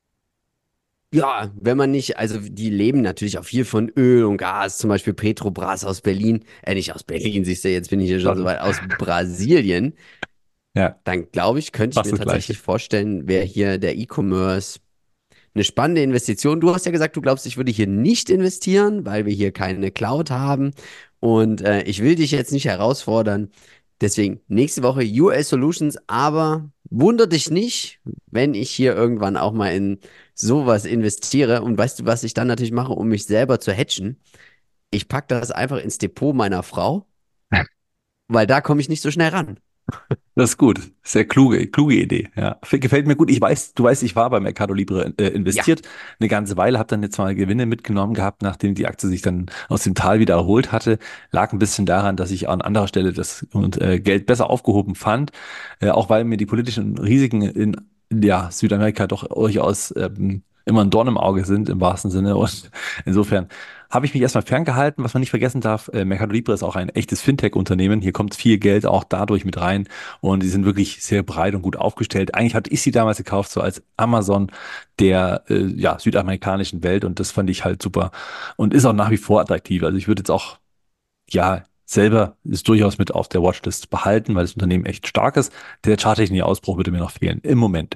ja, wenn man nicht, also die leben natürlich auch viel von Öl und Gas, zum Beispiel Petrobras aus Berlin, nicht aus Berlin, siehst du, jetzt bin ich hier schon so Schon. weit, aus Brasilien. Ja, Dann glaube ich, könnte ich fast mir das Gleiche. tatsächlich vorstellen, wäre hier der E-Commerce eine spannende Investition. Du hast ja gesagt, du glaubst, ich würde hier nicht investieren, weil wir hier keine Cloud haben. Und ich will dich jetzt nicht herausfordern. Deswegen nächste Woche US Solutions, aber wunder dich nicht, wenn ich hier irgendwann auch mal in sowas investiere. Und weißt du, was ich dann natürlich mache, um mich selber zu hatchen? Ich packe das einfach ins Depot meiner Frau, weil da komme ich nicht so schnell ran. Das ist gut. Sehr kluge Idee. Ja, gefällt mir gut. Du weißt, ich war bei Mercado Libre Ja. investiert eine ganze Weile, habe dann jetzt mal Gewinne mitgenommen gehabt, nachdem die Aktie sich dann aus dem Tal wieder erholt hatte. Lag ein bisschen daran, dass ich an anderer Stelle Geld besser aufgehoben fand, auch weil mir die politischen Risiken in ja, Südamerika doch durchaus immer ein Dorn im Auge sind, im wahrsten Sinne. Und insofern habe ich mich erstmal ferngehalten. Was man nicht vergessen darf, Mercado Libre ist auch ein echtes Fintech-Unternehmen. Hier kommt viel Geld auch dadurch mit rein und die sind wirklich sehr breit und gut aufgestellt. Eigentlich hatte ich sie damals gekauft, so als Amazon der ja, südamerikanischen Welt und das fand ich halt super und ist auch nach wie vor attraktiv. Also ich würde jetzt auch, ja, selber ist durchaus mit auf der Watchlist behalten, weil das Unternehmen echt stark ist. Der charttechnische Ausbruch würde mir noch fehlen im Moment.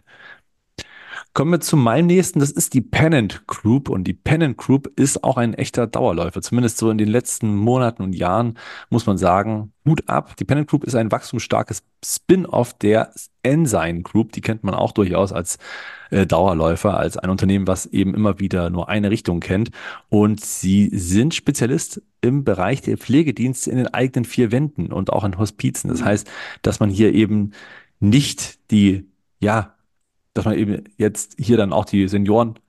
Kommen wir zu meinem nächsten, das ist die Pennant Group und die Pennant Group ist auch ein echter Dauerläufer, zumindest so in den letzten Monaten und Jahren muss man sagen, Hut ab. Die Pennant Group ist ein wachstumsstarkes Spin-off der Ensign Group, die kennt man auch durchaus als Dauerläufer, als ein Unternehmen, was eben immer wieder nur eine Richtung kennt und sie sind Spezialist im Bereich der Pflegedienste in den eigenen vier Wänden und auch in Hospizen. Das heißt, dass man hier eben nicht die ja, dass man eben jetzt hier dann auch die Senioren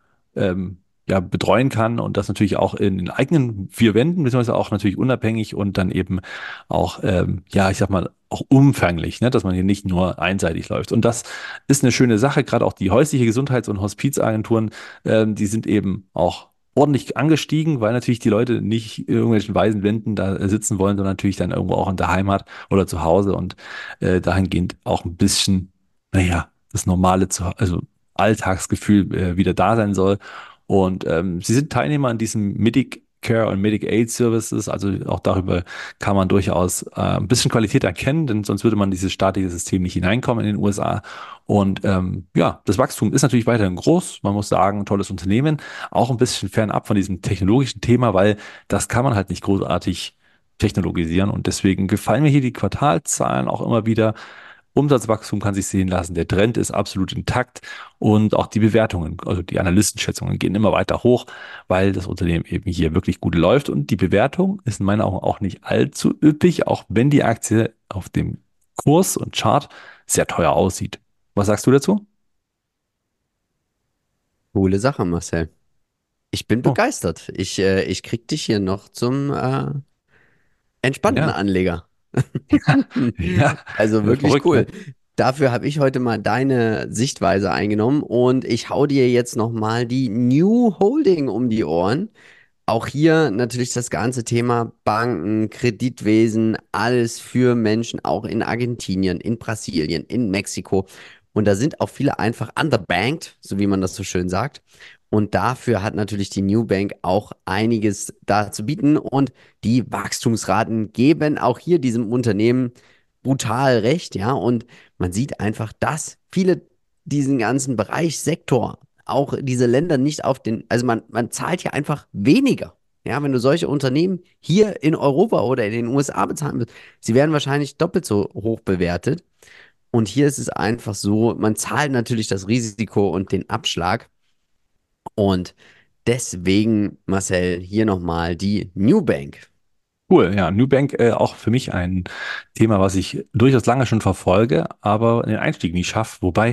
ja, betreuen kann und das natürlich auch in den eigenen vier Wänden, beziehungsweise auch natürlich unabhängig und dann eben auch, ja, ich sag mal, auch umfänglich, ne, dass man hier nicht nur einseitig läuft. Und das ist eine schöne Sache, gerade auch die häusliche Gesundheits- und Hospizagenturen, die sind eben auch ordentlich angestiegen, weil natürlich die Leute nicht in irgendwelchen weißen Wänden da sitzen wollen, sondern natürlich dann irgendwo auch in der Heimat oder zu Hause und dahingehend auch ein bisschen, naja, das normale, also Alltagsgefühl wieder da sein soll. Und sie sind Teilnehmer an diesem Medicare und Medicaid Services, also auch darüber kann man durchaus ein bisschen Qualität erkennen, denn sonst würde man in dieses staatliche System nicht hineinkommen in den USA. Und ja, das Wachstum ist natürlich weiterhin groß. Man muss sagen, tolles Unternehmen, auch ein bisschen fernab von diesem technologischen Thema, weil das kann man halt nicht großartig technologisieren. Und deswegen gefallen mir hier die Quartalzahlen auch immer wieder. Umsatzwachstum kann sich sehen lassen. Der Trend ist absolut intakt und auch die Bewertungen, also die Analystenschätzungen gehen immer weiter hoch, weil das Unternehmen eben hier wirklich gut läuft und die Bewertung ist in meinen Augen auch nicht allzu üppig, auch wenn die Aktie auf dem Kurs und Chart sehr teuer aussieht. Was sagst du dazu? Coole Sache, Marcel. Ich bin Oh, begeistert. Ich krieg dich hier noch zum entspannten ja, Anleger. ja, Also wirklich verrückt, cool. ne? Dafür habe ich heute mal deine Sichtweise eingenommen und ich hau dir jetzt nochmal die New Holding um die Ohren. Auch hier natürlich das ganze Thema Banken, Kreditwesen, alles für Menschen, auch in Argentinien, in Brasilien, in Mexiko. Und da sind auch viele einfach underbanked, so wie man das so schön sagt. Und dafür hat natürlich die New Bank auch einiges da zu bieten. Und die Wachstumsraten geben auch hier diesem Unternehmen brutal recht, ja. Und man sieht einfach, dass viele diesen ganzen Bereich, Sektor, auch diese Länder nicht auf den, also man zahlt ja einfach weniger. Ja, wenn du solche Unternehmen hier in Europa oder in den USA bezahlen willst, sie werden wahrscheinlich doppelt so hoch bewertet. Und hier ist es einfach so, man zahlt natürlich das Risiko und den Abschlag. Und deswegen, Marcel, hier nochmal die New Bank. Cool, ja, Nubank auch für mich ein Thema, was ich durchaus lange schon verfolge, aber den Einstieg nicht schaffe. Wobei,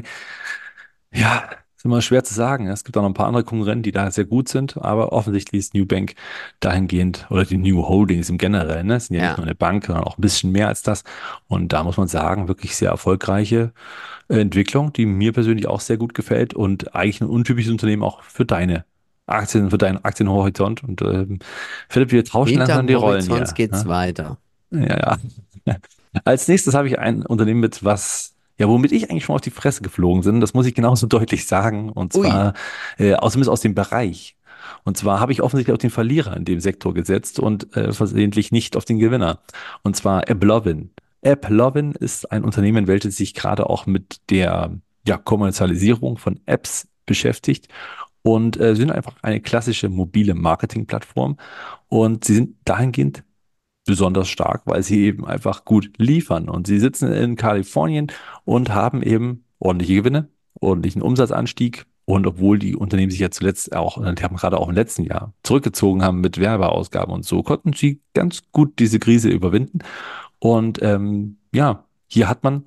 ja, ist immer schwer zu sagen. Es gibt auch noch ein paar andere Konkurrenten, die da sehr gut sind, aber offensichtlich ist Nubank dahingehend, oder die New Holdings im Generellen, ne, sind ja nicht Ja, nur eine Bank, sondern auch ein bisschen mehr als das. Und da muss man sagen, wirklich sehr erfolgreiche Entwicklung, die mir persönlich auch sehr gut gefällt und eigentlich ein untypisches Unternehmen auch für deine Aktien, für deinen Aktienhorizont. Und Philipp, wir tauschen langsam hinterm die Rollen Horizont hier. geht's Ne? weiter. Ja, ja. Als nächstes habe ich ein Unternehmen mit, was, ja, womit ich eigentlich schon auf die Fresse geflogen bin. Das muss ich genauso deutlich sagen. Und Ui, zwar, zumindest aus dem Bereich. Und zwar habe ich offensichtlich auf den Verlierer in dem Sektor gesetzt und versehentlich nicht auf den Gewinner. Und zwar AppLovin. AppLovin ist ein Unternehmen, welches sich gerade auch mit der ja, Kommerzialisierung von Apps beschäftigt und sind einfach eine klassische mobile Marketingplattform. Und sie sind dahingehend besonders stark, weil sie eben einfach gut liefern. Und sie sitzen in Kalifornien und haben eben ordentliche Gewinne, ordentlichen Umsatzanstieg. Und obwohl die Unternehmen sich ja zuletzt auch, die haben gerade auch im letzten Jahr zurückgezogen haben mit Werbeausgaben und so, konnten sie ganz gut diese Krise überwinden. Und ja, hier hat man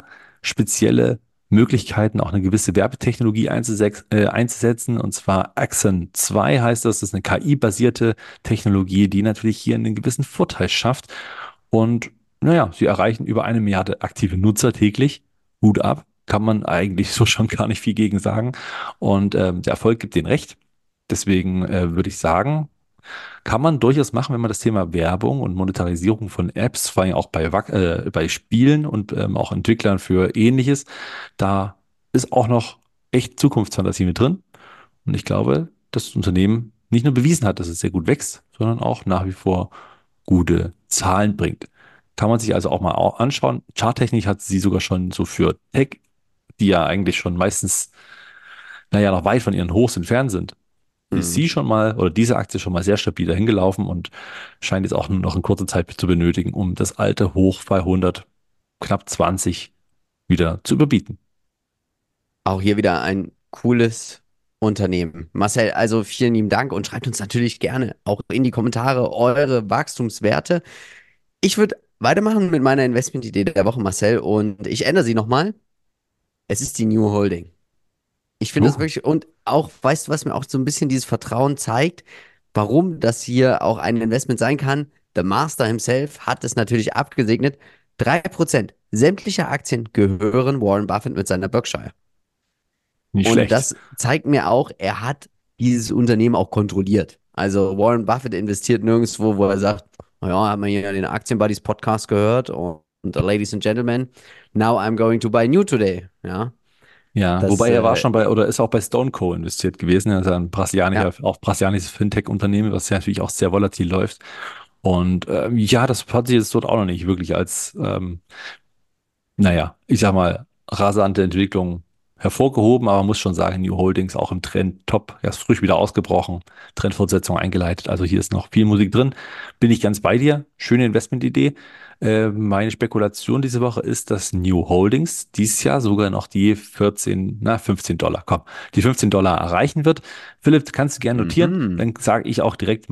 spezielle Möglichkeiten, auch eine gewisse Werbetechnologie einzusetzen. Und zwar Axon 2 heißt das. Das ist eine KI-basierte Technologie, die natürlich hier einen gewissen Vorteil schafft. Und naja, sie erreichen über 1 Milliarde aktive Nutzer täglich. Hut ab, kann man eigentlich so schon gar nicht viel gegen sagen. Und der Erfolg gibt denen recht. Deswegen würde ich sagen, kann man durchaus machen, wenn man das Thema Werbung und Monetarisierung von Apps, vor allem auch bei Spielen und auch Entwicklern für Ähnliches, da ist auch noch echt Zukunftsfantasie mit drin. Und ich glaube, dass das Unternehmen nicht nur bewiesen hat, dass es sehr gut wächst, sondern auch nach wie vor gute Zahlen bringt. Kann man sich also auch mal anschauen. Charttechnisch hat sie sogar schon so für Tech, die ja eigentlich schon meistens, naja, noch weit von ihren Hochs entfernt sind, ist Mhm. sie schon mal oder diese Aktie schon mal sehr stabil dahin gelaufen und scheint jetzt auch nur noch in kurzer Zeit zu benötigen, um das alte Hoch bei 100, knapp 20 wieder zu überbieten. Auch hier wieder ein cooles Unternehmen. Marcel, also vielen lieben Dank und schreibt uns natürlich gerne auch in die Kommentare eure Wachstumswerte. Ich würde weitermachen mit meiner Investmentidee der Woche, Marcel, und ich ändere sie nochmal. Es ist die New Holding. Ich finde das Uh, wirklich, und auch, weißt du, was mir auch so ein bisschen dieses Vertrauen zeigt, warum das hier auch ein Investment sein kann? The Master himself hat es natürlich abgesegnet. 3% sämtlicher Aktien gehören Warren Buffett mit seiner Berkshire. nicht Und schlecht. das zeigt mir auch, er hat dieses Unternehmen auch kontrolliert. Also Warren Buffett investiert nirgendwo, wo er sagt, naja, hat man hier den Aktienbuddies Podcast gehört und Ladies and Gentlemen, now I'm going to buy new today. Ja, Ja, das, wobei er war schon bei oder ist auch bei StoneCo investiert gewesen. Das ist ein ja, auch brasilianisches Fintech-Unternehmen, was ja natürlich auch sehr volatil läuft. Und ja, das hat sich jetzt dort auch noch nicht wirklich als naja, ich sag mal, rasante Entwicklung hervorgehoben, aber man muss schon sagen, New Holdings auch im Trend top. Erst frisch wieder ausgebrochen, Trendfortsetzung eingeleitet. Also hier ist noch viel Musik drin. Bin ich ganz bei dir. Schöne Investmentidee. Meine Spekulation diese Woche ist, dass New Holdings dieses Jahr sogar noch die 15 Dollar, komm, die 15 Dollar erreichen wird. Philipp, kannst du gerne notieren. mhm. Dann sage ich auch direkt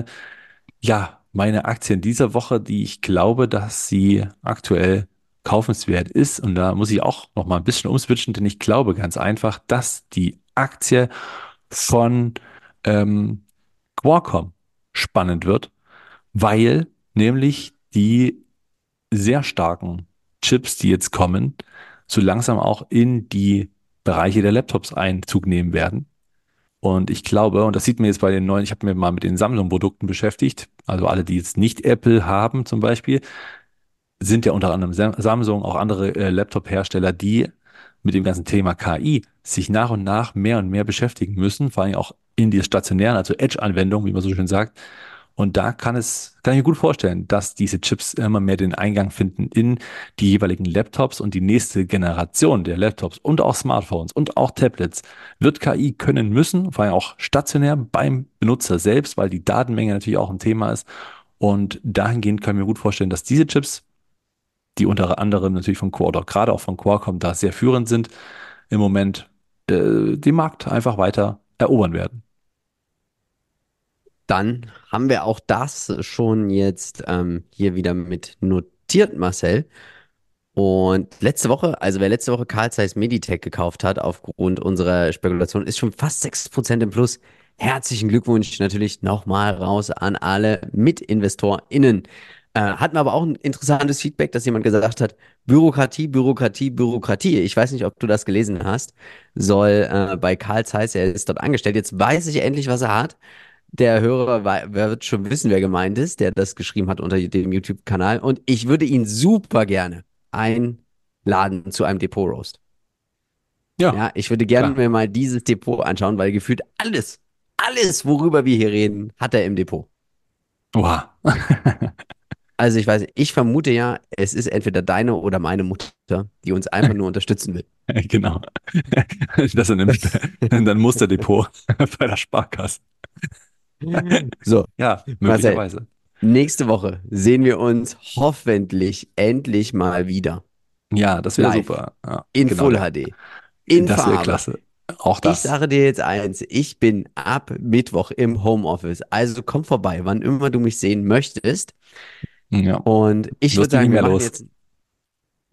meine Aktien dieser Woche, die ich glaube, dass sie aktuell kaufenswert ist. Und da muss ich auch noch mal ein bisschen umswitchen, denn ich glaube ganz einfach, dass die Aktie von ähm, Qualcomm spannend wird, weil nämlich die sehr starken Chips, die jetzt kommen, so langsam auch in die Bereiche der Laptops Einzug nehmen werden. Und ich glaube, und das sieht man jetzt bei den neuen, ich habe mir mal mit den Samsung-Produkten beschäftigt, also alle, die jetzt nicht Apple haben zum Beispiel, sind ja unter anderem Samsung, auch andere Laptop-Hersteller, die mit dem ganzen Thema KI sich nach und nach mehr und mehr beschäftigen müssen, vor allem auch in die stationären, also Edge-Anwendungen, wie man so schön sagt. Und da kann ich mir gut vorstellen, dass diese Chips immer mehr den Eingang finden in die jeweiligen Laptops und die nächste Generation der Laptops und auch Smartphones und auch Tablets wird KI können müssen, vor allem auch stationär beim Benutzer selbst, weil die Datenmenge natürlich auch ein Thema ist. Und dahingehend kann ich mir gut vorstellen, dass diese Chips, die unter anderem natürlich von Quad oder gerade auch von Qualcomm da sehr führend sind, im Moment den Markt einfach weiter erobern werden. Dann haben wir auch das schon jetzt hier wieder mit notiert, Marcel. Und letzte Woche, also wer letzte Woche Carl Zeiss Meditech gekauft hat, aufgrund unserer Spekulation, ist schon fast 6% im Plus. Herzlichen Glückwunsch natürlich nochmal raus an alle MitinvestorInnen. Hatten wir aber auch ein interessantes Feedback, dass jemand gesagt hat, Bürokratie, Bürokratie, Bürokratie. Ich weiß nicht, ob du das gelesen hast, soll bei Carl Zeiss, er ist dort angestellt. Jetzt weiß ich endlich, was er hat. Der Hörer wird schon wissen, wer gemeint ist, der das geschrieben hat unter dem YouTube-Kanal. Und ich würde ihn super gerne einladen zu einem Depot-Roast. Ja, Ja, ich würde gerne klar. mir mal dieses Depot anschauen, weil gefühlt alles, worüber wir hier reden, hat er im Depot. Oha. Also ich weiß, nicht, ich vermute ja, es ist entweder deine oder meine Mutter, die uns einfach nur unterstützen will. Genau. Das in einem, dann Musterdepot bei der Sparkasse. So, Ja, Marcel, möglicherweise. nächste Woche sehen wir uns hoffentlich endlich mal wieder. Ja, das wäre Live, super. Ja, in genau. Full HD, in Das wäre Farbe. klasse. Auch Ich das. sage dir jetzt eins, ich bin ab Mittwoch im Homeoffice. Also komm vorbei, wann immer du mich sehen möchtest. Ja. Und ich würde Wirst du nie sagen, mehr los.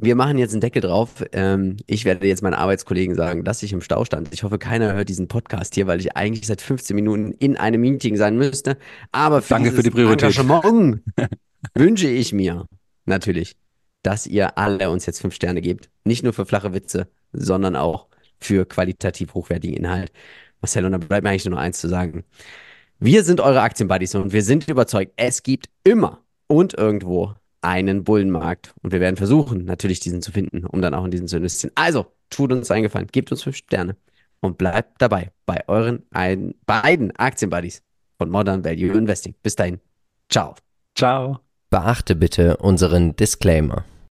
Wir machen jetzt einen Deckel drauf. Ich werde jetzt meinen Arbeitskollegen sagen, dass ich im Stau stand. Ich hoffe, keiner hört diesen Podcast hier, weil ich eigentlich seit 15 Minuten in einem Meeting sein müsste. Aber für Danke für die dieses Priorität. Engagement wünsche ich mir natürlich, dass ihr alle uns jetzt 5 Sterne gebt. Nicht nur für flache Witze, sondern auch für qualitativ hochwertigen Inhalt. Marcel, und da bleibt mir eigentlich nur noch eins zu sagen. Wir sind eure Aktienbuddies und wir sind überzeugt, es gibt immer und irgendwo einen Bullenmarkt. Und wir werden versuchen, natürlich diesen zu finden, um dann auch in diesen zu investieren. Also, tut uns einen Gefallen, gebt uns 5 Sterne und bleibt dabei bei euren beiden Aktienbuddies von Modern Value Investing. Bis dahin. Ciao. Ciao. Beachte bitte unseren Disclaimer.